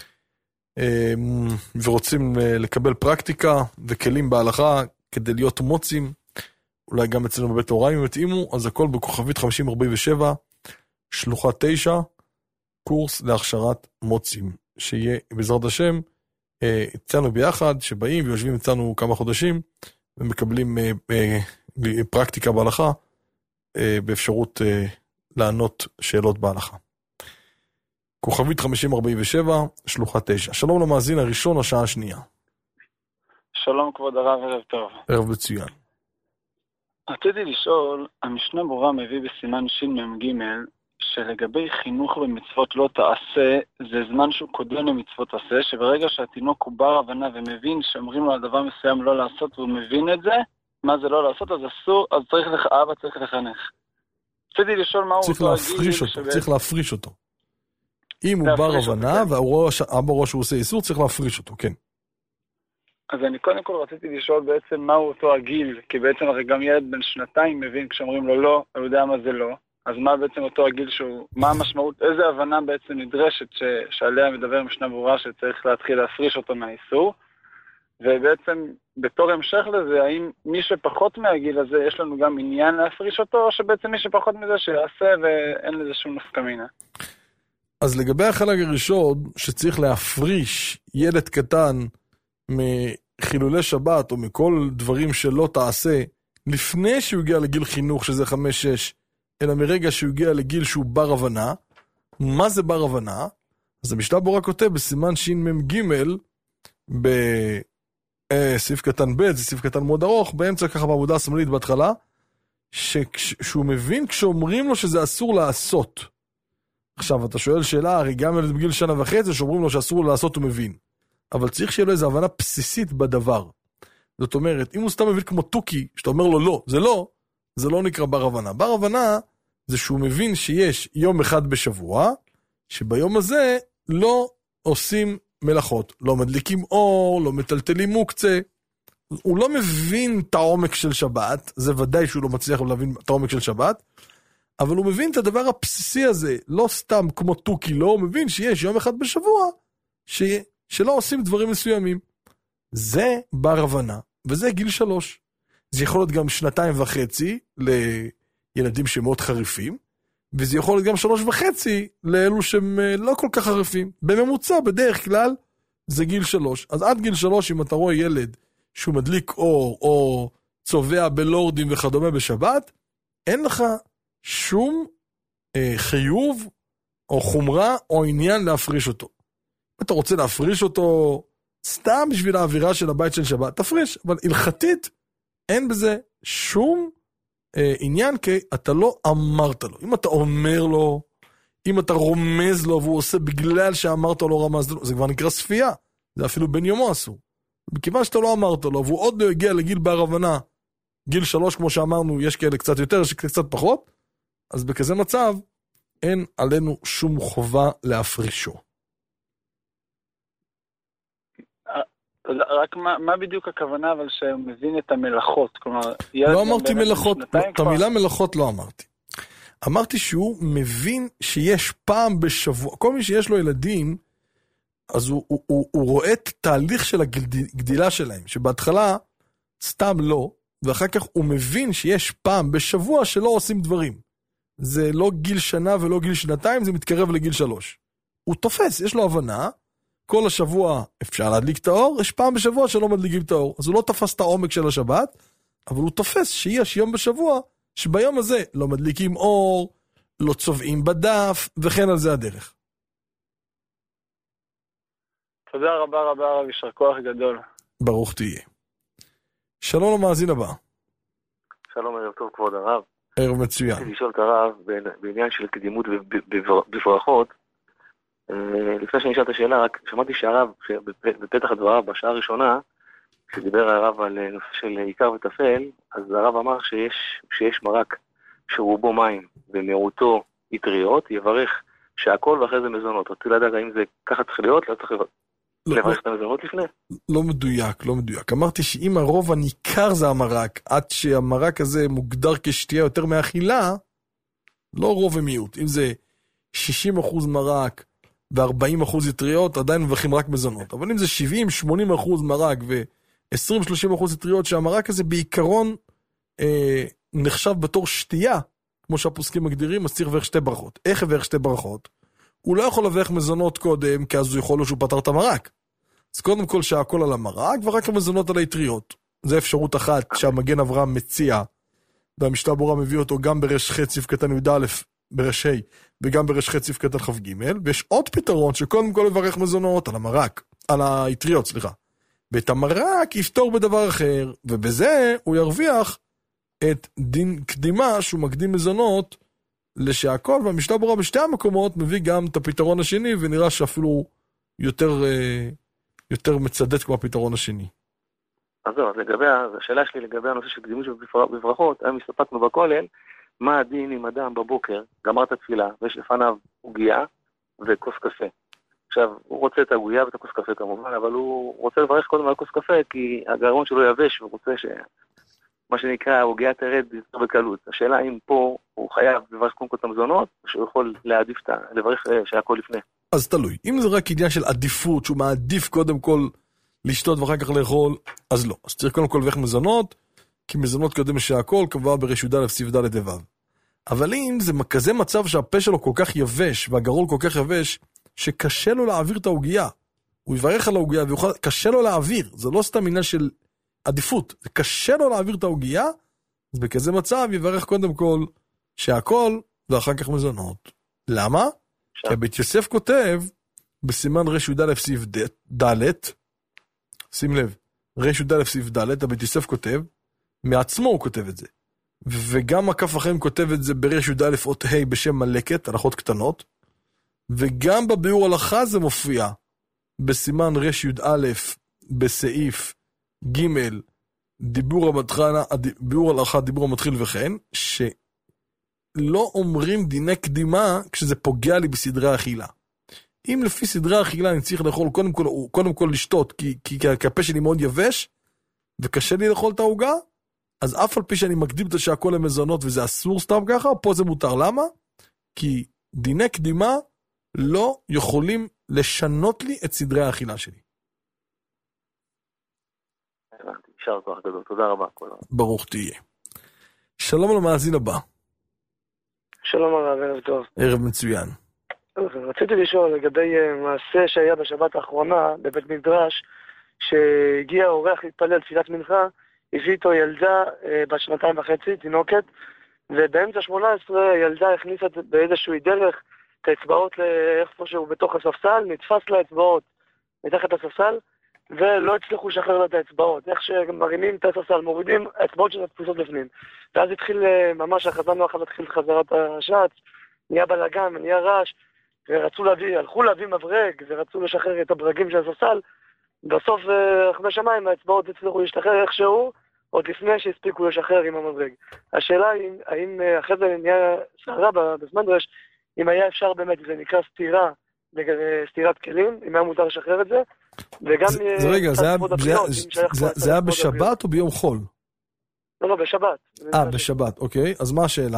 ורוצים לקבל פרקטיקה וכלים בהלכה כדי להיות מוצים, אולי גם אצלנו בבית הוראה אם יתאימו, אז הכל בכוכבית חמישים ארבעים ושבע שלוחה תשע, קורס להכשרת מוצים, שיהיה בעזרת השם אצלנו ביחד, שבאים ויושבים אצלנו כמה חודשים, ומקבלים פרקטיקה בהלכה, באפשרות לענות שאלות בהלכה. כוכבית חמישים ארבעים ושבע, שלוחה תשע. שלום למאזין הראשון, השעה השנייה. שלום כבוד הרב, ערב טוב. ערב מצוין. רציתי לשאול, המשנה ברורה מביא בסימן שמ"ג, שלגבי חינוך במצוות לא תעשה, זה זמן שהוא קודם למצוות עשה, שברגע שהתינוק הוא בר הבנה ומבין שאומרים לו על דבר מסוים לא לעשות, והוא מבין את זה, מה זה לא לעשות, אז אסור, אז צריך לך, אבא צריך לחנך. רציתי לשאול מה הוא צריך להפריש אותו, שבא... צריך להפריש אותו. אם הוא בר הבנה, והאבא רואה שהוא עושה איסור, צריך להפריש אותו, כן. אז אני קודם כל רציתי לשאול בעצם מהו אותו הגיל, כי בעצם הרי גם ילד בן שנתיים מבין כשאומרים לו לא, הוא יודע מה זה לא. אז מה בעצם אותו הגיל שהוא, מה המשמעות, איזה הבנה בעצם נדרשת ש, שעליה מדבר משנה ברורה שצריך להתחיל להפריש אותו מהאיסור, ובעצם בתור המשך לזה, האם מי שפחות מהגיל הזה יש לנו גם עניין להפריש אותו, או שבעצם מי שפחות מזה שיעשה ואין לזה שום נפקא מינה? אז לגבי החלק הראשון, שצריך להפריש ילד קטן מחילולי שבת, או מכל דברים שלא תעשה, לפני שהוא הגיע לגיל חינוך, שזה חמש שש, אלא מרגע שהוא הגיע לגיל שהוא בר הבנה. מה זה בר הבנה? אז המשנה ברורה כותב בסימן שמ"ג, בסעיף קטן ב', זה סעיף קטן מאוד ארוך, באמצע ככה בעמודה השמאלית בהתחלה, שהוא מבין כשאומרים לו שזה אסור לעשות. עכשיו, אתה שואל שאלה, הרי גם ילד בגיל שנה וחצי, שאומרים לו שאסור לו לעשות, הוא מבין. אבל צריך שיהיה לו איזו הבנה בסיסית בדבר. זאת אומרת, אם הוא סתם מבין כמו טוקי, שאתה אומר לו לא, זה לא, זה לא נקרא בר הבנה. בר הבנה זה שהוא מבין שיש יום אחד בשבוע, שביום הזה לא עושים מלאכות, לא מדליקים אור, לא מטלטלים מוקצה, הוא לא מבין את העומק של שבת, זה ודאי שהוא לא מצליח להבין את העומק של שבת, אבל הוא מבין את הדבר הבסיסי הזה, לא סתם כמו טוקי, לא, הוא מבין שיש יום אחד בשבוע, ש... שלא עושים דברים מסוימים. זה בר הבנה, וזה גיל שלוש. זה יכול להיות גם שנתיים וחצי לילדים שמאוד חריפים, וזה יכול להיות גם שלוש וחצי לאלו שהם לא כל כך חריפים. בממוצע, בדרך כלל, זה גיל שלוש. אז עד גיל שלוש, אם אתה רואה ילד שהוא מדליק אור, או צובע בלורדים וכדומה בשבת, אין לך שום אה, חיוב, או חומרה, או עניין להפריש אותו. אם אתה רוצה להפריש אותו, סתם בשביל האווירה של הבית של שבת, תפריש. אבל הלכתית, אין בזה שום אה, עניין, כי אתה לא אמרת לו. אם אתה אומר לו, אם אתה רומז לו, והוא עושה בגלל שאמרת לו רמז לו, זה כבר נקרא ספייה. זה אפילו בין יומו אסור. בכיוון שאתה לא אמרת לו, והוא עוד לא הגיע לגיל בר הבנה, גיל שלוש, כמו שאמרנו, יש כאלה קצת יותר, יש קצת פחות, אז בכזה מצב, אין עלינו שום חובה להפרישו. רק מה, מה בדיוק הכוונה, אבל שהוא מבין את המלאכות? כלומר, לא אמרתי מלאכות, את המילה מלאכות לא אמרתי. אמרתי שהוא מבין שיש פעם בשבוע, כל מי שיש לו ילדים, אז הוא, הוא, הוא, הוא רואה את תהליך של הגדילה שלהם, שבהתחלה סתם לא, ואחר כך הוא מבין שיש פעם בשבוע שלא עושים דברים. זה לא גיל שנה ולא גיל שנתיים, זה מתקרב לגיל שלוש. הוא תופס, יש לו הבנה, כל השבוע אפשר להדליק את האור, יש פעם בשבוע שלא מדליקים את האור. אז הוא לא תפס את העומק של השבת, אבל הוא תופס שיש יום בשבוע, שביום הזה לא מדליקים אור, לא צובעים בדף, וכן על זה הדרך. תודה רבה רבה רב, יישר כוח גדול. ברוך תהיה. שלום למאזין הבא. שלום, ערב טוב כבוד הרב. ערב מצוין. רציתי לשאול את הרב בעניין של קדימות בברכות. לפני שאני אשאל את השאלה, רק שמעתי שהרב, בפתח הדבריו, בשעה הראשונה, כשדיבר הרב על נושא של עיקר וטפל, אז הרב אמר שיש, שיש מרק שרובו מים ומיעוטו יטריות, יברך שהכל ואחרי זה מזונות. רציתי לדעת האם זה ככה צריך להיות, לא צריך לברך את המזונות לפני? לא מדויק, לא מדויק. אמרתי שאם הרוב הניכר זה המרק, עד שהמרק הזה מוגדר כשתייה יותר מאכילה, לא רוב ומיעוט. אם זה שישים אחוז מרק ו-ארבעים אחוז יטריות, עדיין מברכים רק מזונות. אבל אם זה שבעים שמונים אחוז מרק ו-עשרים שלושים אחוז יטריות, שהמרק הזה בעיקרון אה, נחשב בתור שתייה, כמו שהפוסקים מגדירים, אז צריך לברך שתי ברכות. איך לברך שתי ברכות? הוא לא יכול לברך מזונות קודם, כי אז הוא יכול לו שהוא פתר את המרק. אז קודם כל שהכל על המרק, ורק המזונות על היטריות. זה אפשרות אחת שהמגן אברהם מציע, והמשנה ברורה מביא אותו גם ברש ח' סעיף קטן י' א' ברש ה', וגם ברש ח' סעיף קטן כ"ג, ויש עוד פתרון שקודם כל לברך מזונות על המרק, על היטריות, סליחה. ואת המרק יפתור בדבר אחר, ובזה הוא ירוויח את דין קדימה שהוא מקדים מזונות לשהכל, והמשנה ברורה בשתי המקומות מביא גם את הפתרון השני, ונראה שאפילו יותר, יותר מצדד כמו הפתרון השני. אז זהו, אז לגבי, השאלה שלי לגבי הנושא של קדימות בברכות, היום הסתפקנו בכולל, מה הדין עם אדם בבוקר, גמר את התפילה, ויש לפניו עוגיה וכוס קפה. עכשיו, הוא רוצה את העוגיה ואת הכוס קפה כמובן, אבל הוא רוצה לברך קודם על כוס קפה, כי הגרון שלו יבש, והוא רוצה ש... מה שנקרא, העוגיה תרד יותר בקלות. השאלה אם פה הוא חייב לברך קודם כל את המזונות, או שהוא יכול להעדיף את ה... לברך שהכל לפני. אז תלוי. אם זה רק עניין של עדיפות, שהוא מעדיף קודם כל לשתות ואחר כך לאכול, אז לא. אז צריך קודם כל לברך מזונות, כי מזונות קודם שהכל קבוע ברש י"א סעיף ד' ו'. אבל אם זה כזה מצב שהפה שלו כל כך יבש, והגרון כל כך יבש, שקשה לו להעביר את העוגיה. הוא יברך על העוגיה, וקשה לו להעביר. זה לא סתם עניין של עדיפות. זה קשה לו להעביר את העוגיה, אז בכזה מצב יברך קודם כל שהכל, ואחר כך מזונות. למה? כי בית יוסף כותב, בסימן רש י"א סעיף ד', שים לב, רש י"א סעיף ד', הבית יוסף כותב, מעצמו הוא כותב את זה. וגם הכף אחרים כותב את זה ברש י"א אות ה' בשם מלקת, הלכות קטנות, וגם בביאור הלכה זה מופיע, בסימן רש י"א בסעיף ג' דיבור המתחיל, ביאור הלכה דיבור המתחיל וכן, שלא אומרים דיני קדימה כשזה פוגע לי בסדרי האכילה. אם לפי סדרי האכילה אני צריך לאכול קודם כל, קודם כל לשתות, כי, כי, כי הפה שלי מאוד יבש, וקשה לי לאכול את העוגה, אז אף על פי שאני מקדים את שהכל למזונות וזה אסור סתם ככה, פה זה מותר. למה? כי דיני קדימה לא יכולים לשנות לי את סדרי האכילה שלי. יישר כוח גדול, תודה רבה. ברוך תהיה. שלום למאזין הבא. שלום הרב, ערב טוב. ערב מצוין. רציתי לשאול לגבי מעשה שהיה בשבת האחרונה בבית מדרש, שהגיע אורח להתפלל תפילת מנחה, הביא איתו ילדה בת שנתיים וחצי, תינוקת, ובאמצע שמונה עשרה הילדה הכניסה באיזשהו דרך את האצבעות לאיפשהו בתוך הספסל, נתפס לה אצבעות מתחת הספסל, ולא הצליחו לשחרר לה את האצבעות. איך שמרימים את הספסל, מורידים, האצבעות שלה תפוסות בפנים. ואז התחיל ממש, החזן לא יכול להתחיל חזרת השעת, נהיה בלגן, נהיה רעש, ורצו להביא, הלכו להביא מברג, ורצו לשחרר את הברגים של הספסל. בסוף, אחרי שמיים, האצבעות הצליחו להשתחרר איכשהו, עוד לפני שהספיקו לשחרר עם המברג. השאלה היא, האם אחרי זה נהיה סערה בסמדרש, אם היה אפשר באמת, זה נקרא סתירה, סתירת כלים, אם היה מותר לשחרר את זה, וגם... זה רגע, זה היה בשבת או ביום חול? לא, לא, בשבת. אה, בשבת, אוקיי. אז מה השאלה?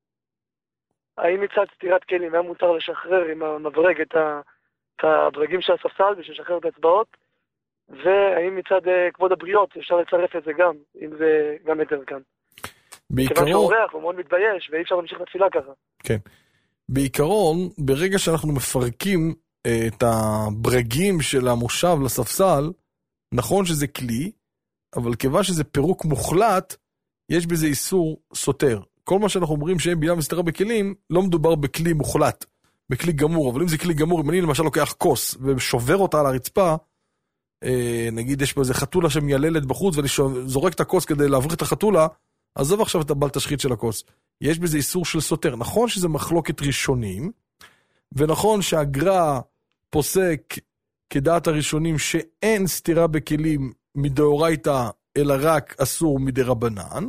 האם מצד סתירת כלים היה מותר לשחרר עם המברג את הברגים של הספסל, בשביל לשחרר את האצבעות, והאם מצד כבוד הבריות אפשר לצרף את זה גם, אם זה גם יותר כאן. בעיקרון... כיוון שהאורח הוא מאוד מתבייש, ואי אפשר להמשיך לתפילה ככה. כן. בעיקרון, ברגע שאנחנו מפרקים את הברגים של המושב לספסל, נכון שזה כלי, אבל כיוון שזה פירוק מוחלט, יש בזה איסור סותר. כל מה שאנחנו אומרים שאין בינה מסתרה בכלים, לא מדובר בכלי מוחלט, בכלי גמור, אבל אם זה כלי גמור, אם אני למשל לוקח כוס ושובר אותה על הרצפה, אה, נגיד יש פה איזה חתולה שמייללת בחוץ, ואני זורק את הכוס כדי להבריא את החתולה, עזוב עכשיו את הבל תשחית של הכוס. יש בזה איסור של סותר. נכון שזה מחלוקת ראשונים, ונכון שהגר"א פוסק כדעת הראשונים שאין סתירה בכלים מדאורייתא, אלא רק אסור מדרבנן.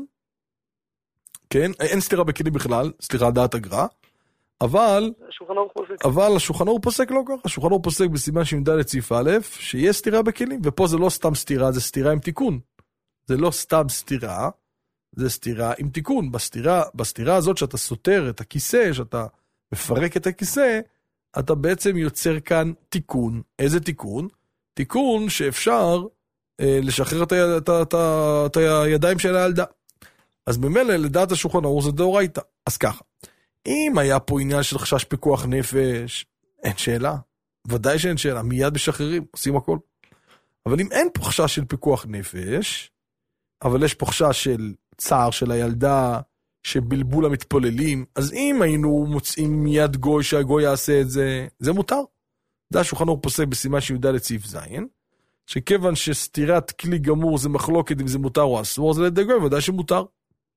כן? אין סתירה בכלים בכלל, סליחה, דעת הגר"א. אבל, אבל השולחן ערוך פוסק לא ככה. השולחן ערוך פוסק בסימן שי"ד סעיף א', שיש סתירה בכלים, ופה זה לא סתם סתירה, זה סתירה עם תיקון. זה לא סתם סתירה, זה סתירה עם תיקון. בסתירה, בסתירה הזאת שאתה סותר את הכיסא, שאתה מפרק את הכיסא, אתה בעצם יוצר כאן תיקון. איזה תיקון? תיקון שאפשר אה, לשחרר את, את, את, את הידיים של הילדה. אז במילא לדעת השולחן ערוך זה דאורייתא. אז ככה, אם היה פה עניין של חשש פיקוח נפש, אין שאלה. ודאי שאין שאלה, מיד משחררים, עושים הכל. אבל אם אין פה חשש של פיקוח נפש, אבל יש פה חשש של צער של הילדה, שבלבול המתפוללים, אז אם היינו מוצאים מיד גוי שהגוי יעשה את זה, זה מותר. זה השולחן ערוך פוסק בסימן שי"ד סעיף ז', שכיוון שסתירת כלי גמור זה מחלוקת אם זה מותר או אסור, זה לידי גוי, ודאי שמותר.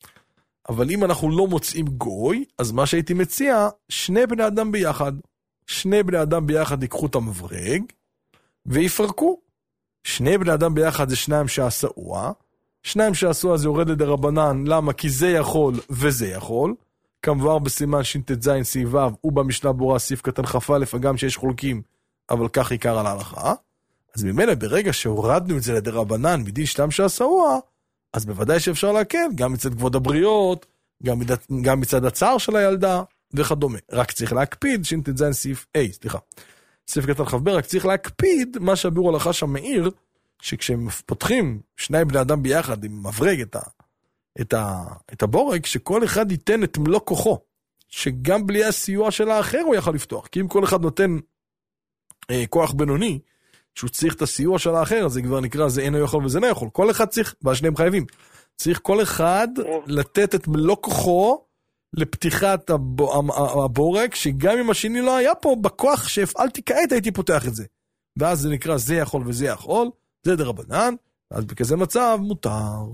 אבל אם אנחנו לא מוצאים גוי, אז מה שהייתי מציע, שני בני אדם ביחד, שני בני אדם ביחד ייקחו את המברג, ויפרקו. שני בני אדם ביחד זה שניים שעשאוה, שניים שעשאוה זה יורד לדרבנן, למה? כי זה יכול וזה יכול, כמובן בסימן ש"ט"ז סעיף ו' ובמשנה ברורה סעיף קטן כ"א, גם שיש חולקים, אבל כך עיקר על ההלכה. אז ממילא ברגע שהורדנו את זה לדרבנן מדין שניים שעשאוה, אז בוודאי שאפשר להקל, גם מצד כבוד הבריות, גם, מצד, גם מצד הצער של הילדה, וכדומה. רק צריך להקפיד, ש"ט"ז סעיף A, סליחה. סעיף קטן כ"ב, רק צריך להקפיד, מה שהביאור הלכה שם מאיר, שכשהם פותחים שניים בני אדם ביחד, עם מברג את, ה, את, ה, את הבורג, שכל אחד ייתן את מלוא כוחו, שגם בלי הסיוע של האחר הוא יכול לפתוח. כי אם כל אחד נותן אה, כוח בינוני, שהוא צריך את הסיוע של האחר, אז זה כבר נקרא, זה אינו יכול וזה לא יכול. כל אחד צריך, והשניהם חייבים, צריך כל אחד לתת את מלוא כוחו לפתיחת הבורג, שגם אם השני לא היה פה, בכוח שהפעלתי כעת הייתי פותח את זה. ואז זה נקרא, זה יכול וזה יכול, זה דרבנן, אז בכזה מצב מותר.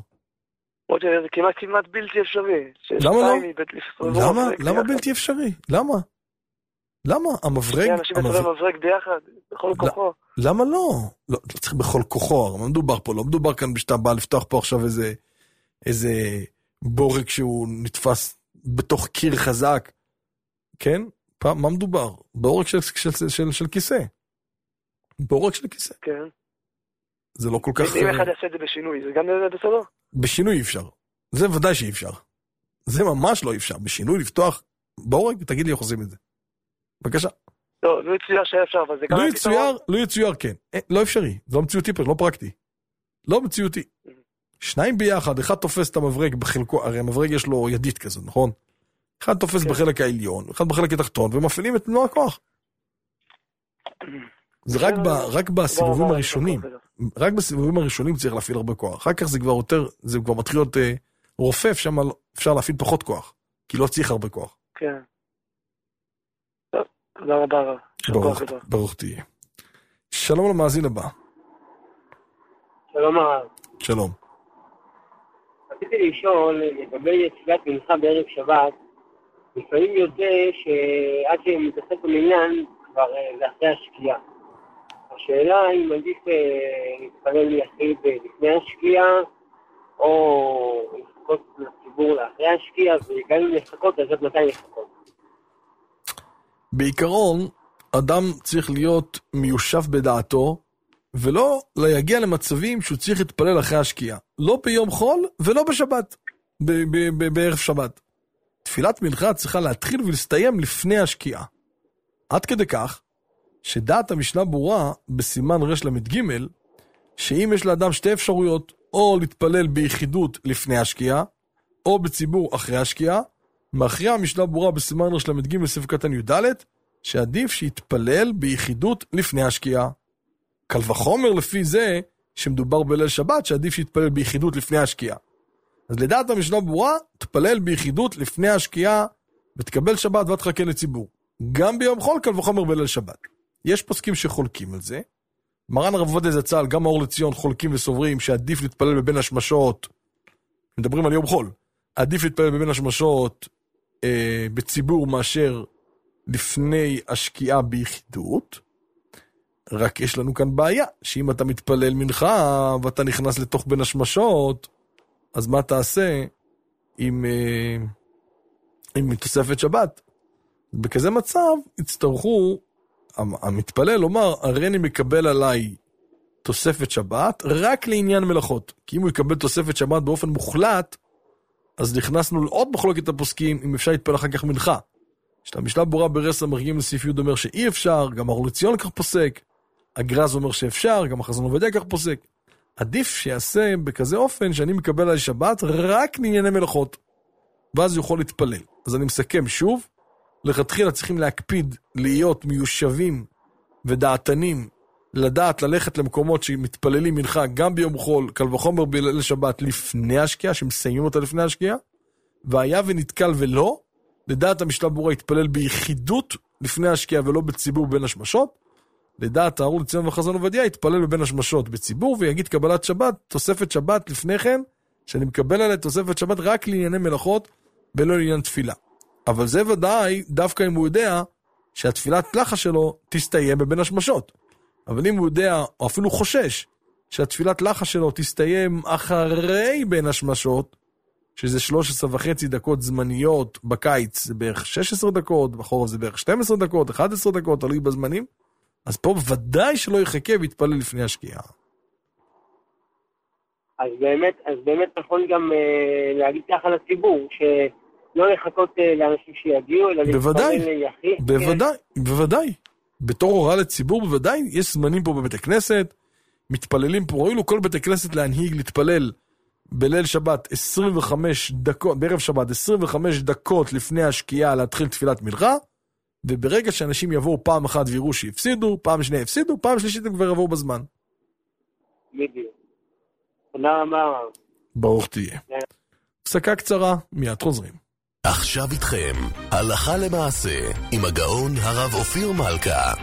זה כמעט כמעט בלתי אפשרי. למה לא? למה? למה בלתי אפשרי? למה? למה? המברג... אנשים יצרים מברג ביחד, בכל כוחו. למה לא? לא צריך בכל כוחו, מה מדובר פה? לא מדובר כאן שאתה בא לפתוח פה עכשיו איזה איזה בורג שהוא נתפס בתוך קיר חזק. כן? מה מדובר? בורג של כיסא. בורג של כיסא. כן. זה לא כל כך... אם אחד יעשה את זה בשינוי, זה גם בסדר? בשינוי אי אפשר. זה ודאי שאי אפשר. זה ממש לא אי אפשר. בשינוי לפתוח, בואו רגע, תגיד לי איך עושים את זה. בבקשה. לא, לא יצויר שהיה אפשר, אבל זה גם... לא יצויר, לא יצויר, כן. לא אפשרי. זה לא מציאותי, לא פרקטי. לא מציאותי. שניים ביחד, אחד תופס את המברג בחלקו, הרי המברג יש לו ידית כזאת, נכון? אחד תופס בחלק העליון, אחד בחלק התחתון, ומפעילים את מלוא הכוח. זה רק, ב, רק בסיבובים הראשונים, רק בסיבובים הראשונים צריך להפעיל הרבה כוח. אחר כך זה כבר יותר, זה כבר מתחיל להיות אה, רופף, שם אפשר להפעיל פחות כוח, כי לא צריך הרבה כוח. כן. טוב, תודה רבה. ברוך, ברוך תהיה. שלום למאזין הבא. שלום הרב. שלום. רציתי לשאול, לגבי תפילת מנחה בערב שבת, לפעמים יוצא שעד שמתעסק במניין, כבר זה אחרי השקיעה. השאלה אם עדיף להתפלל ליחיד לפני השקיעה, או לחכות לציבור לאחרי השקיעה, וגם אם לחכות, אז עד מתי לחכות. בעיקרון, אדם צריך להיות מיושב בדעתו, ולא להגיע למצבים שהוא צריך להתפלל אחרי השקיעה. לא ביום חול ולא בשבת, ב- ב- ב- בערב שבת. תפילת מנחה צריכה להתחיל ולהסתיים לפני השקיעה. עד כדי כך, שדעת המשנה ברורה בסימן רש למד ג' שאם יש לאדם שתי אפשרויות, או להתפלל ביחידות לפני השקיעה, או בציבור אחרי השקיעה, מכריעה המשנה ברורה בסימן רש למד ג' סעיף קטן י"ד, שעדיף שיתפלל ביחידות לפני השקיעה. קל וחומר לפי זה שמדובר בליל שבת, שעדיף שיתפלל ביחידות לפני השקיעה. אז לדעת המשנה ברורה, תפלל ביחידות לפני השקיעה, ותקבל שבת ותחכה לציבור. גם ביום חול, קל וחומר בליל שבת. יש פוסקים שחולקים על זה. מרן הרב עובדיה זצ"ל, גם האור לציון חולקים וסוברים שעדיף להתפלל בבין השמשות, מדברים על יום חול, עדיף להתפלל בבין השמשות אה, בציבור מאשר לפני השקיעה ביחידות. רק יש לנו כאן בעיה, שאם אתה מתפלל מנחה ואתה נכנס לתוך בין השמשות, אז מה תעשה עם, עם תוספת שבת? בכזה מצב יצטרכו המתפלל לומר, הרי אני מקבל עליי תוספת שבת רק לעניין מלאכות. כי אם הוא יקבל תוספת שבת באופן מוחלט, אז נכנסנו לעוד מחלוקת הפוסקים, אם אפשר להתפלל אחר כך מנחה. שאתה משנה ברורה ברס המרגים לסעיף י' אומר שאי אפשר, גם האור לציון כך פוסק, הגרז אומר שאפשר, גם החזון עובדיה כך פוסק. עדיף שיעשה בכזה אופן שאני מקבל על שבת רק לענייני מלאכות, ואז הוא יכול להתפלל. אז אני מסכם שוב, לכתחילה צריכים להקפיד להיות מיושבים ודעתנים, לדעת ללכת למקומות שמתפללים מנחה גם ביום חול, קל וחומר בליל שבת לפני השקיעה, שמסיימים אותה לפני השקיעה, והיה ונתקל ולא, לדעת המשנה ברורה יתפלל ביחידות לפני השקיעה ולא בציבור בין השמשות, לדעת האור לציון וחזון עובדיה יתפלל בבין השמשות בציבור ויגיד קבלת שבת, תוספת שבת לפני כן, שאני מקבל עליה תוספת שבת רק לענייני מלאכות ולא לעניין תפילה. אבל זה ודאי דווקא אם הוא יודע שהתפילת לחש שלו תסתיים בבין השמשות. אבל אם הוא יודע, או אפילו חושש, שהתפילת לחש שלו תסתיים אחרי בין השמשות, שזה שלוש עשרה וחצי דקות זמניות, בקיץ זה בערך שש עשרה דקות, בחורף זה בערך שתים עשרה דקות, אחת עשרה דקות, תלוי בזמנים, אז פה ודאי שלא יחכה ויתפלל לפני השקיעה. אז באמת, אז באמת נכון גם אה, להגיד ככה לציבור, שלא לחכות אה, לאנשים שיגיעו, אלא להתפלל ליחיד. בוודאי, כן. בוודאי. בתור הוראה לציבור בוודאי, יש זמנים פה בבית הכנסת, מתפללים פה, רואים לו כל בית הכנסת להנהיג, להתפלל בליל שבת עשרים וחמש דקות, בערב שבת עשרים וחמש דקות לפני השקיעה להתחיל תפילת מנחה, וברגע שאנשים יבואו פעם אחת ויראו שהפסידו, פעם שנייה הפסידו, פעם שלישית הם כבר יבואו בזמן. בדיוק. תודה רבה. ברוך תהיה. הפסקה קצרה, מיד חוזרים. עכשיו איתכם, הלכה למעשה, עם הגאון הרב אופיר מלכה.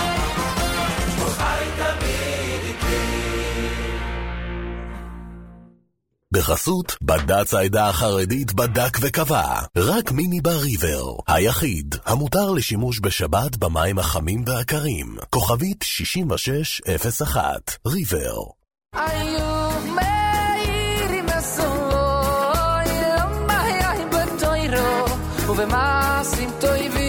בחסות בד"ץ העדה החרדית בדק וקבע, רק מיני בר ריבר, היחיד המותר לשימוש בשבת במים החמים והקרים, כוכבית שישים ושש אפס אחת, ריבר. איוב מאיר מסוי לא מאיר בתוירו ובמעשים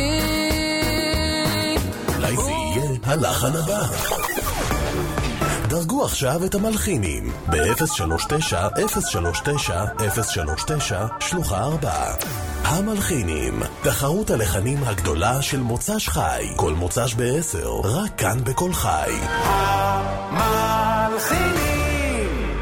טובים, אולי זה יהיה הלחן הבא. דרגו עכשיו את המלחינים ב-אפס שלוש תשע אפס שלוש תשע אפס שלוש תשע שלוחה ארבע. המלחינים, תחרות הלחנים הגדולה של מוצ"ש חי, כל מוצ"ש בעשר, רק כאן בכל חי. המלחינים.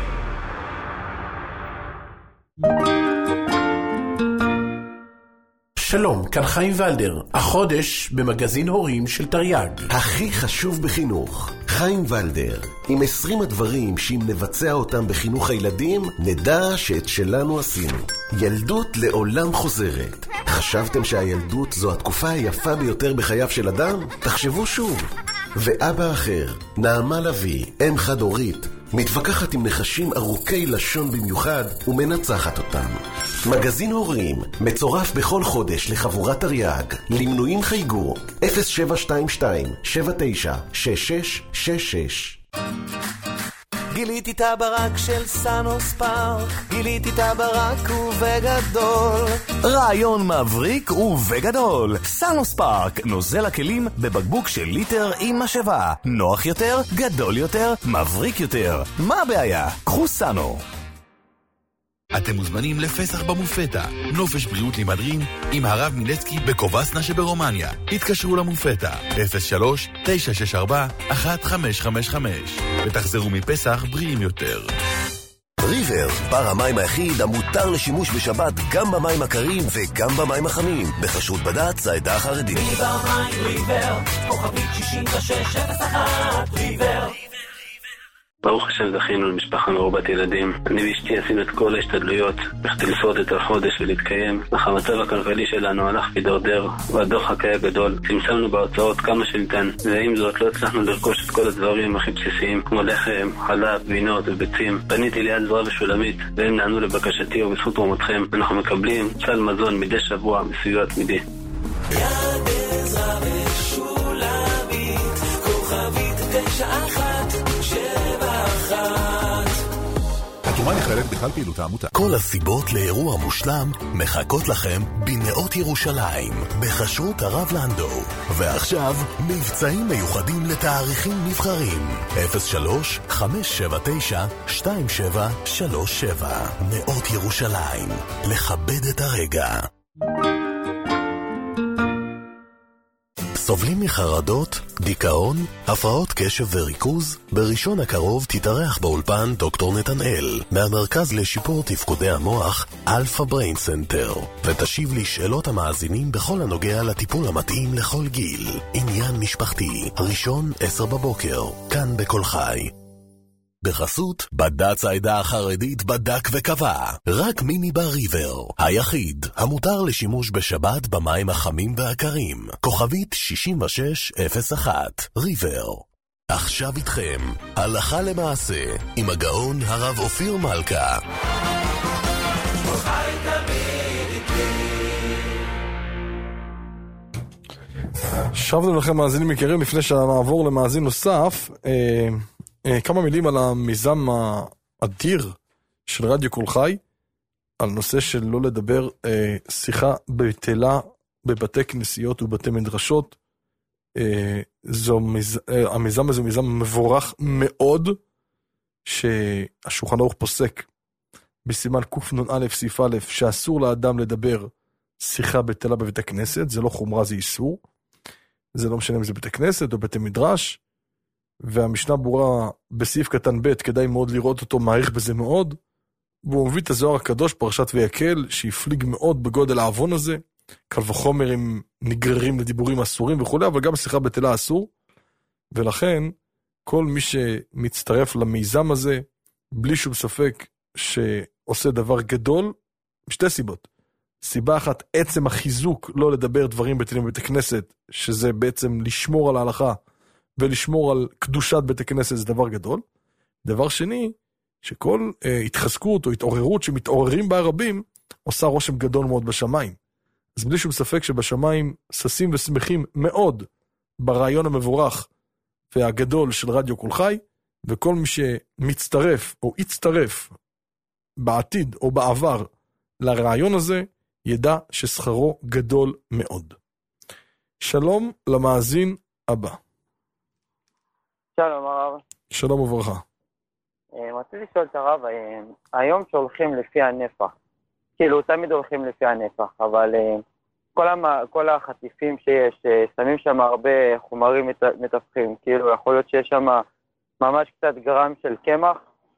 שלום, כאן חיים ולדר, החודש במגזין הורים של תרי"ג. הכי חשוב בחינוך, חיים ולדר, עם עשרים הדברים שאם נבצע אותם בחינוך הילדים, נדע שאת שלנו עשינו. ילדות לעולם חוזרת. חשבתם שהילדות זו התקופה היפה ביותר בחייו של אדם? תחשבו שוב. ואבא אחר, נעמה לוי, אם חד הורית, מתווכחת עם נחשים ארוכי לשון במיוחד ומנצחת אותם. מגזין הורים מצורף בכל חודש לחבורת תרי"ג. למנויים חייגו אפס שבע שתיים שתיים שבע תשע שש שש שש שש. גיליתי את הברק של סאנוס פארק, גיליתי את הברק ובגדול. רעיון מבריק ובגדול. סאנוס פארק, נוזל הכלים בבקבוק של ליטר עם משאבה. נוח יותר, גדול יותר, מבריק יותר. מה הבעיה? קחו סאנו. אתם מוזמנים לפסח במופתה, נופש בריאות למהדרין עם הרב מילצקי בקובסנה שברומניה. התקשרו למופתה אפס שלוש תשע שש ארבע אחת חמש חמש חמש ותחזרו מפסח בריאים יותר. ריבר, בר המים היחיד המותר לשימוש בשבת גם במים הקרים וגם במים החמים, בחשרות בד"ץ העדה החרדית. ריבר מים, ריבר, כוכבית שישים ושש אפס אחת, ריבר. ברוך השם זכינו למשפחה מרובת ילדים. אני ואשתי עשינו את כל ההשתדלויות בכדי לשרוד את החודש ולהתקיים, אך המצב הכלכלי שלנו הלך ודרדר והדוחק היה גדול. צמצמנו בהוצאות כמה שניתן, ועם זאת לא הצלחנו לרכוש את כל הדברים הכי בסיסיים כמו לחם, חלב, גבינות וביצים. פניתי ליד זרוע ושולמית והם נענו לבקשתי, ובזכות תרומתכם אנחנו מקבלים סל מזון מדי שבוע מסביבת מידי. יד עזרא ושולמית, כוכבית תשע אחת שבע אחת. התרומה נכללת בכלל פעילות העמותה. כל הסיבות לאירוע מושלם מחכות לכם בנאות ירושלים, בחשרות הרב לנדו. ועכשיו, מבצעים מיוחדים לתאריכים נבחרים. אפס שלוש חמש שבע תשע שתיים שבע שלוש שבע. נאות ירושלים, לכבד את הרגע. סובלים מחרדות, דיכאון, הפרעות קשב וריכוז? בראשון הקרוב תתארח באולפן דוקטור נתנאל, מהמרכז לשיפור תפקודי המוח, אלפא בריין סנטר, ותשיב לי שאלות המאזינים בכל הנוגע לטיפול המתאים לכל גיל. עניין משפחתי, ראשון עשר בבוקר, כאן בכל חי. בחסות, בד"ץ העדה החרדית בדק וקבע, רק מיני בר ריבר, היחיד המותר לשימוש בשבת במים החמים והקרים, כוכבית שישים ושש אפס אחת, ריבר. עכשיו איתכם, הלכה למעשה, עם הגאון הרב אופיר מלכה. שבנו לכם מאזינים יקרים, לפני שנעבור למאזין נוסף, אה... כמה מילים על המיזם האדיר של רדיו כל חי, על נושא של לא לדבר, אה, שיחה בטלה בבתי כנסיות ובתי מדרשות. אה, זו מיז... אה, המיזם הזה הוא מיזם מבורך מאוד, שהשולחן ערוך פוסק בסימן קנ"א סעיף א', שאסור לאדם לדבר שיחה בטלה בבית הכנסת. זה לא חומרה, זה איסור. זה לא משנה אם זה בית כנסת או בית מדרש. והמשנה ברורה בסעיף קטן ב', כדאי מאוד לראות אותו, מעריך בזה מאוד, והוא מביא את הזוהר הקדוש פרשת ויקל, שהפליג מאוד בגודל העוון הזה, קל וחומר עם נגררים לדיבורים אסורים וכו', אבל גם שיחה בטלה אסור, ולכן כל מי שמצטרף למיזם הזה, בלי שום ספק שעושה דבר גדול, משתי סיבות. סיבה אחת, עצם החיזוק לא לדבר דברים בטלים בבית הכנסת, שזה בעצם לשמור על ההלכה, ולשמור על קדושת בית הכנסת, זה דבר גדול. דבר שני, שכל אה, התחזקות או התעוררות שמתעוררים בה רבים, עושה רושם גדול מאוד בשמיים. אז בלי שום ספק שבשמיים ששים ושמחים מאוד ברעיון המבורך והגדול של רדיו כל חי, וכל מי שמצטרף או יצטרף בעתיד או בעבר לרעיון הזה, ידע ששכרו גדול מאוד. שלום למאזין הבא. שלום הרב. שלום וברכה. רציתי לשאול את הרב, היום שהולכים לפי הנפח, כאילו תמיד הולכים לפי הנפח, אבל כל, המ... כל החטיפים שיש, שמים שם הרבה חומרים מתפחים, כאילו יכול להיות שיש שם ממש קצת גרם של קמח,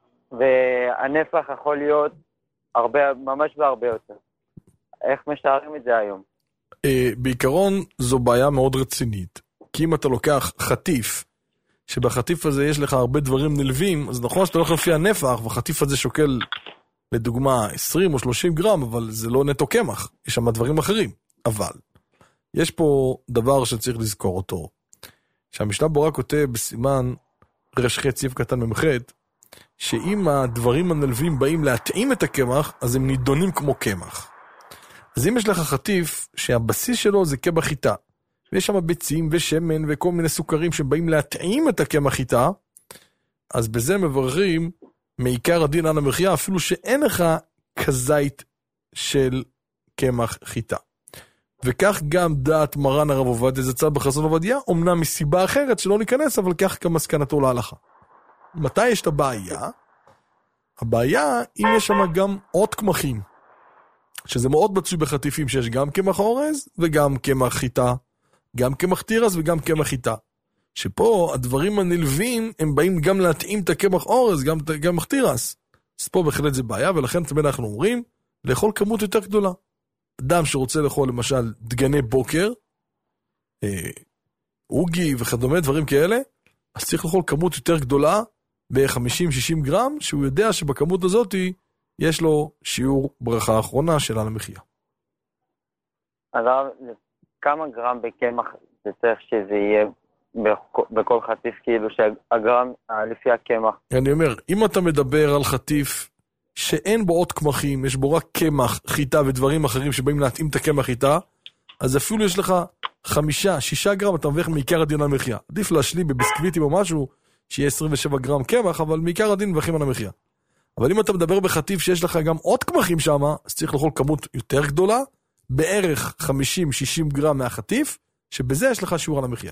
והנפח יכול להיות הרבה, ממש והרבה יותר. איך משארים את זה היום? בעיקרון זו בעיה מאוד רצינית, כי אם אתה לוקח חטיף, שבחטיף הזה יש לך הרבה דברים נלווים, אז נכון שאתה הולך לפי הנפח, והחטיף הזה שוקל, לדוגמה, עשרים או שלושים גרם, אבל זה לא נטו קמח, יש שם דברים אחרים. אבל, יש פה דבר שצריך לזכור אותו, שהמשנה ברורה כותב בסימן רש ח' סעיף קטן ממחת, שאם הדברים הנלווים באים להתאים את הקמח, אז הם נידונים כמו קמח. אז אם יש לך חטיף, שהבסיס שלו זה קמח חיטה, ויש שם ביצים ושמן וכל מיני סוכרים שבאים להתאים את הקמח חיטה, אז בזה מבררים מעיקר הדין על המחיה, אפילו שאין לך כזית של קמח חיטה. וכך גם דעת מרן הרב עובדיה זצ"ל בחסון עובדיה, אומנם מסיבה אחרת שלא ניכנס, אבל כך כמסקנתו להלכה. מתי יש את הבעיה? הבעיה אם יש שם גם עוד קמחים, שזה מאוד מצוי בחטיפים שיש גם קמח אורז וגם קמח חיטה, גם קמח תירס וגם קמח חיטה. שפה הדברים הנלווים הם באים גם להתאים את הקמח אורז, גם את קמח תירס. אז פה בהחלט זה בעיה, ולכן תמיד אנחנו אומרים, לאכול כמות יותר גדולה. אדם שרוצה לאכול למשל דגני בוקר, אה, אוגי וכדומה, דברים כאלה, אז צריך לאכול כמות יותר גדולה, ב-חמישים שישים גרם, שהוא יודע שבכמות הזאת יש לו שיעור ברכה האחרונה של על המחיה. אז כמה גרם בקמח זה צריך שזה יהיה בכל חטיף, כאילו שהגרם לפי הקמח? אני אומר, אם אתה מדבר על חטיף שאין בו עוד קמחים, יש בו רק קמח, חיטה ודברים אחרים שבאים להתאים את הקמח חיטה, אז אפילו יש לך חמישה, שישה גרם, אתה מביא מעיקר הדין על המחיה. עדיף להשלים בביסקוויטים או משהו, שיהיה עשרים ושבע גרם קמח, אבל מעיקר הדין מבחים על המחיה. אבל אם אתה מדבר בחטיף שיש לך גם עוד קמחים שם, אז צריך לאכול כמות יותר גדולה, בערך חמישים שישים גרם מהחטיף, שבזה יש לך שיעור על המחיה.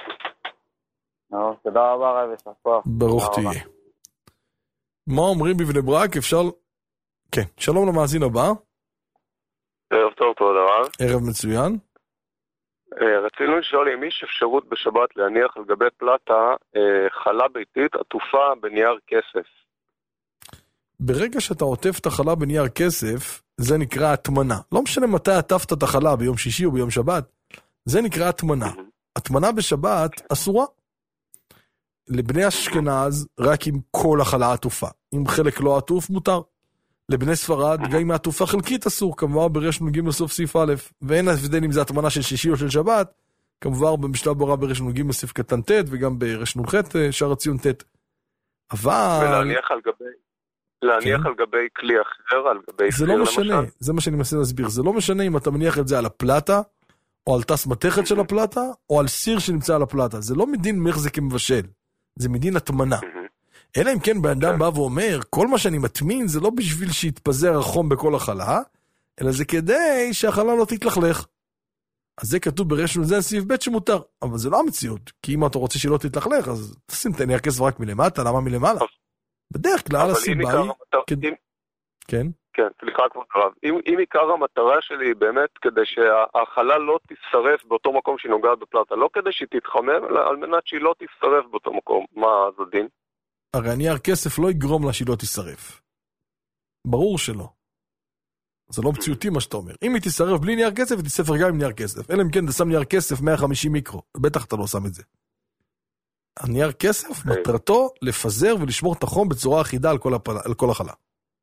תודה רבה רבי ספר. ברוך תהיה. מה אומרים בבני ברק? אפשר... כן, שלום למאזין הבא. ערב טוב, תודה רב. ערב מצוין. רצינו לשאול אם יש אפשרות בשבת להניח על גבי פלטה חלה ביתית עטופה בנייר כסף. ברגע שאתה עוטף את החלה בנייר כסף, זה נקרא התמנה. לא משנה מתי עטפת את החלה, ביום שישי או ביום שבת, זה נקרא התמנה. התמנה בשבת אסורה. לבני אשכנז רק עם כל החלה עטופה. אם חלק לא עטוף מותר. לבני ספרד גם עם העטופה חלקית אסור, כמובן ברש נוגעים לסוף סעיף א', ואין הבדל אם זה התמנה של שישי או של שבת, כמובן במשנה ברורה ברש נוגעים לסעיף קטן ט' וגם ברש נ"ח שער הציון ט'. אבל... ולהניח על גבי... להניח על גבי כלי אחר, על גבי זה לא משנה, זה מה שאני מנסה להסביר. זה לא משנה אם אתה מניח את זה על הפלטה, או על תס מתכת של הפלטה, או על סיר שנמצא על הפלטה. זה לא מדין מחזק מבשל, זה מדין התמנה. אלא אם כן באדם בא ואומר, כל מה שאני מטמין זה לא בשביל שיתפזר החום בכל החלה, אלא זה כדי שהחלה לא תתלכלך. אז זה כתוב ברש נ"ז סעיף ב' שמותר, אבל זה לא המציאות, כי אם אתה רוצה שלא תתלכלך, אז תשים את הנייר כסף רק מלמטה, למה מלמעלה? בדרך כלל הסיבה היא... כן? כן, סליחה כבוד הרב. אם עיקר המטרה שלי היא באמת כדי שהחלה לא תשרף באותו מקום שהיא נוגעת בפלטה, לא כדי שהיא תתחמם, אלא על מנת שהיא לא תשרף באותו מקום, מה זה דין? הרי הנייר כסף לא יגרום לה שהיא לא תשרף. ברור שלא. זה לא מציאותי מה שאתה אומר. אם היא תשרף בלי נייר כסף, היא תספר גם עם נייר כסף. אלא אם כן, אתה שם נייר כסף מאה וחמישים מיקרו. בטח אתה לא שם את זה. הנייר כסף מטרתו לפזר ולשמור את החום בצורה אחידה על כל, הפל... על כל החלה.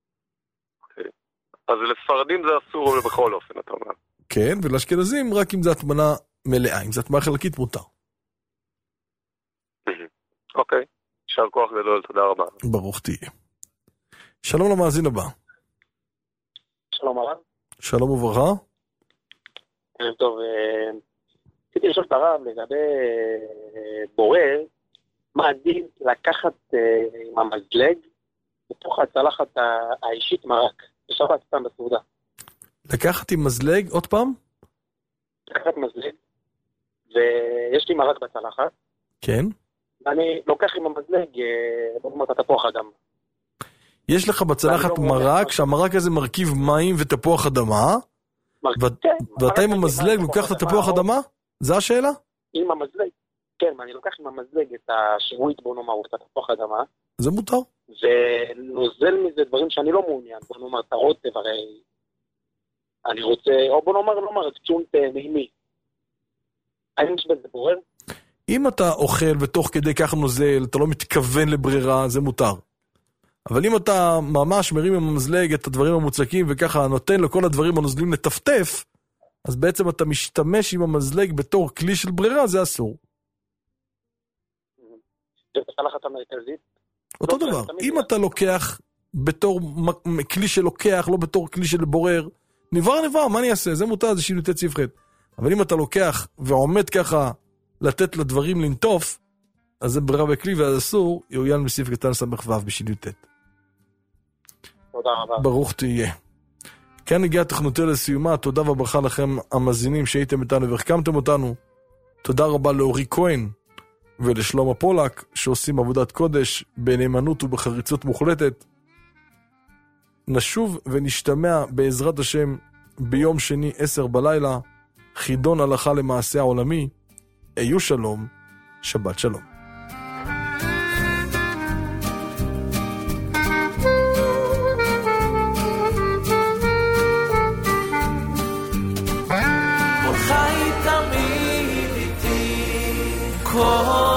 אז לספרדים זה אסור בכל אופן, אתה אומר. כן, ולאשכנזים רק אם זה התמנה מלאה, אם זה התמנה חלקית מותר. אוקיי, יישר כוח גדול, תודה רבה. ברוך תהיה. שלום למאזין הבא. שלום הרב. שלום וברכה. טוב, רציתי לשאול את הרב לגבי בורר, מה עדיף לקחת עם המזלג בתוך הצלחת האישית מרק, בשבת סתם בסעודה. לקחת עם מזלג עוד פעם? לקחת מזלג, ויש לי מרק בצלחת. כן. ואני לוקח עם המזלג, בוא נאמר את התפוח אדמה. יש לך בצלחת מרק, שהמרק הזה מרכיב מים ותפוח אדמה, ואתה עם המזלג לוקח את התפוח אדמה? זה השאלה? עם המזלג, כן, ואני לוקח עם המזלג את השרוית, בוא נאמר, את התפוח אדמה. זה מותר. ונוזל מזה דברים שאני לא מעוניין, בוא נאמר, את הרוטב, הרי אני רוצה, או בוא נאמר, נאמר, צ'ונט נעימי. האם יש בזה בורר? אם אתה אוכל ותוך כדי כך נוזל, אתה לא מתכוון לברירה, זה מותר. אבל אם אתה ממש מרים עם המזלג את הדברים המוצקים וככה נותן לכל הדברים הנוזלים לטפטף, אז בעצם אתה משתמש עם המזלג בתור כלי של ברירה, זה אסור. זה בצלחת המרכזית? אותו דבר, אם אתה לוקח בתור כלי שלוקח, לא בתור כלי של בורר, נברר נברר, מה אני אעשה? זה מותר, זה שינוי תציב חטא. אבל אם אתה לוקח ועומד ככה לתת לדברים לנטוף, אז זה ברירה בכלי ואז אסור, יאוין מסיף קטן סמך וו בשינוי תת. תודה רבה. ברוך תהיה. כאן הגיעה תכנותיה לסיומה, תודה וברכה לכם המאזינים שהייתם איתנו והחכמתם אותנו. תודה רבה לאורי כהן ולשלמה פולק שעושים עבודת קודש בנאמנות ובחריצות מוחלטת. נשוב ונשתמע בעזרת השם ביום שני עשר בלילה, חידון הלכה למעשה העולמי. היו שלום, שבת שלום. כל חי תמיד איתי, כל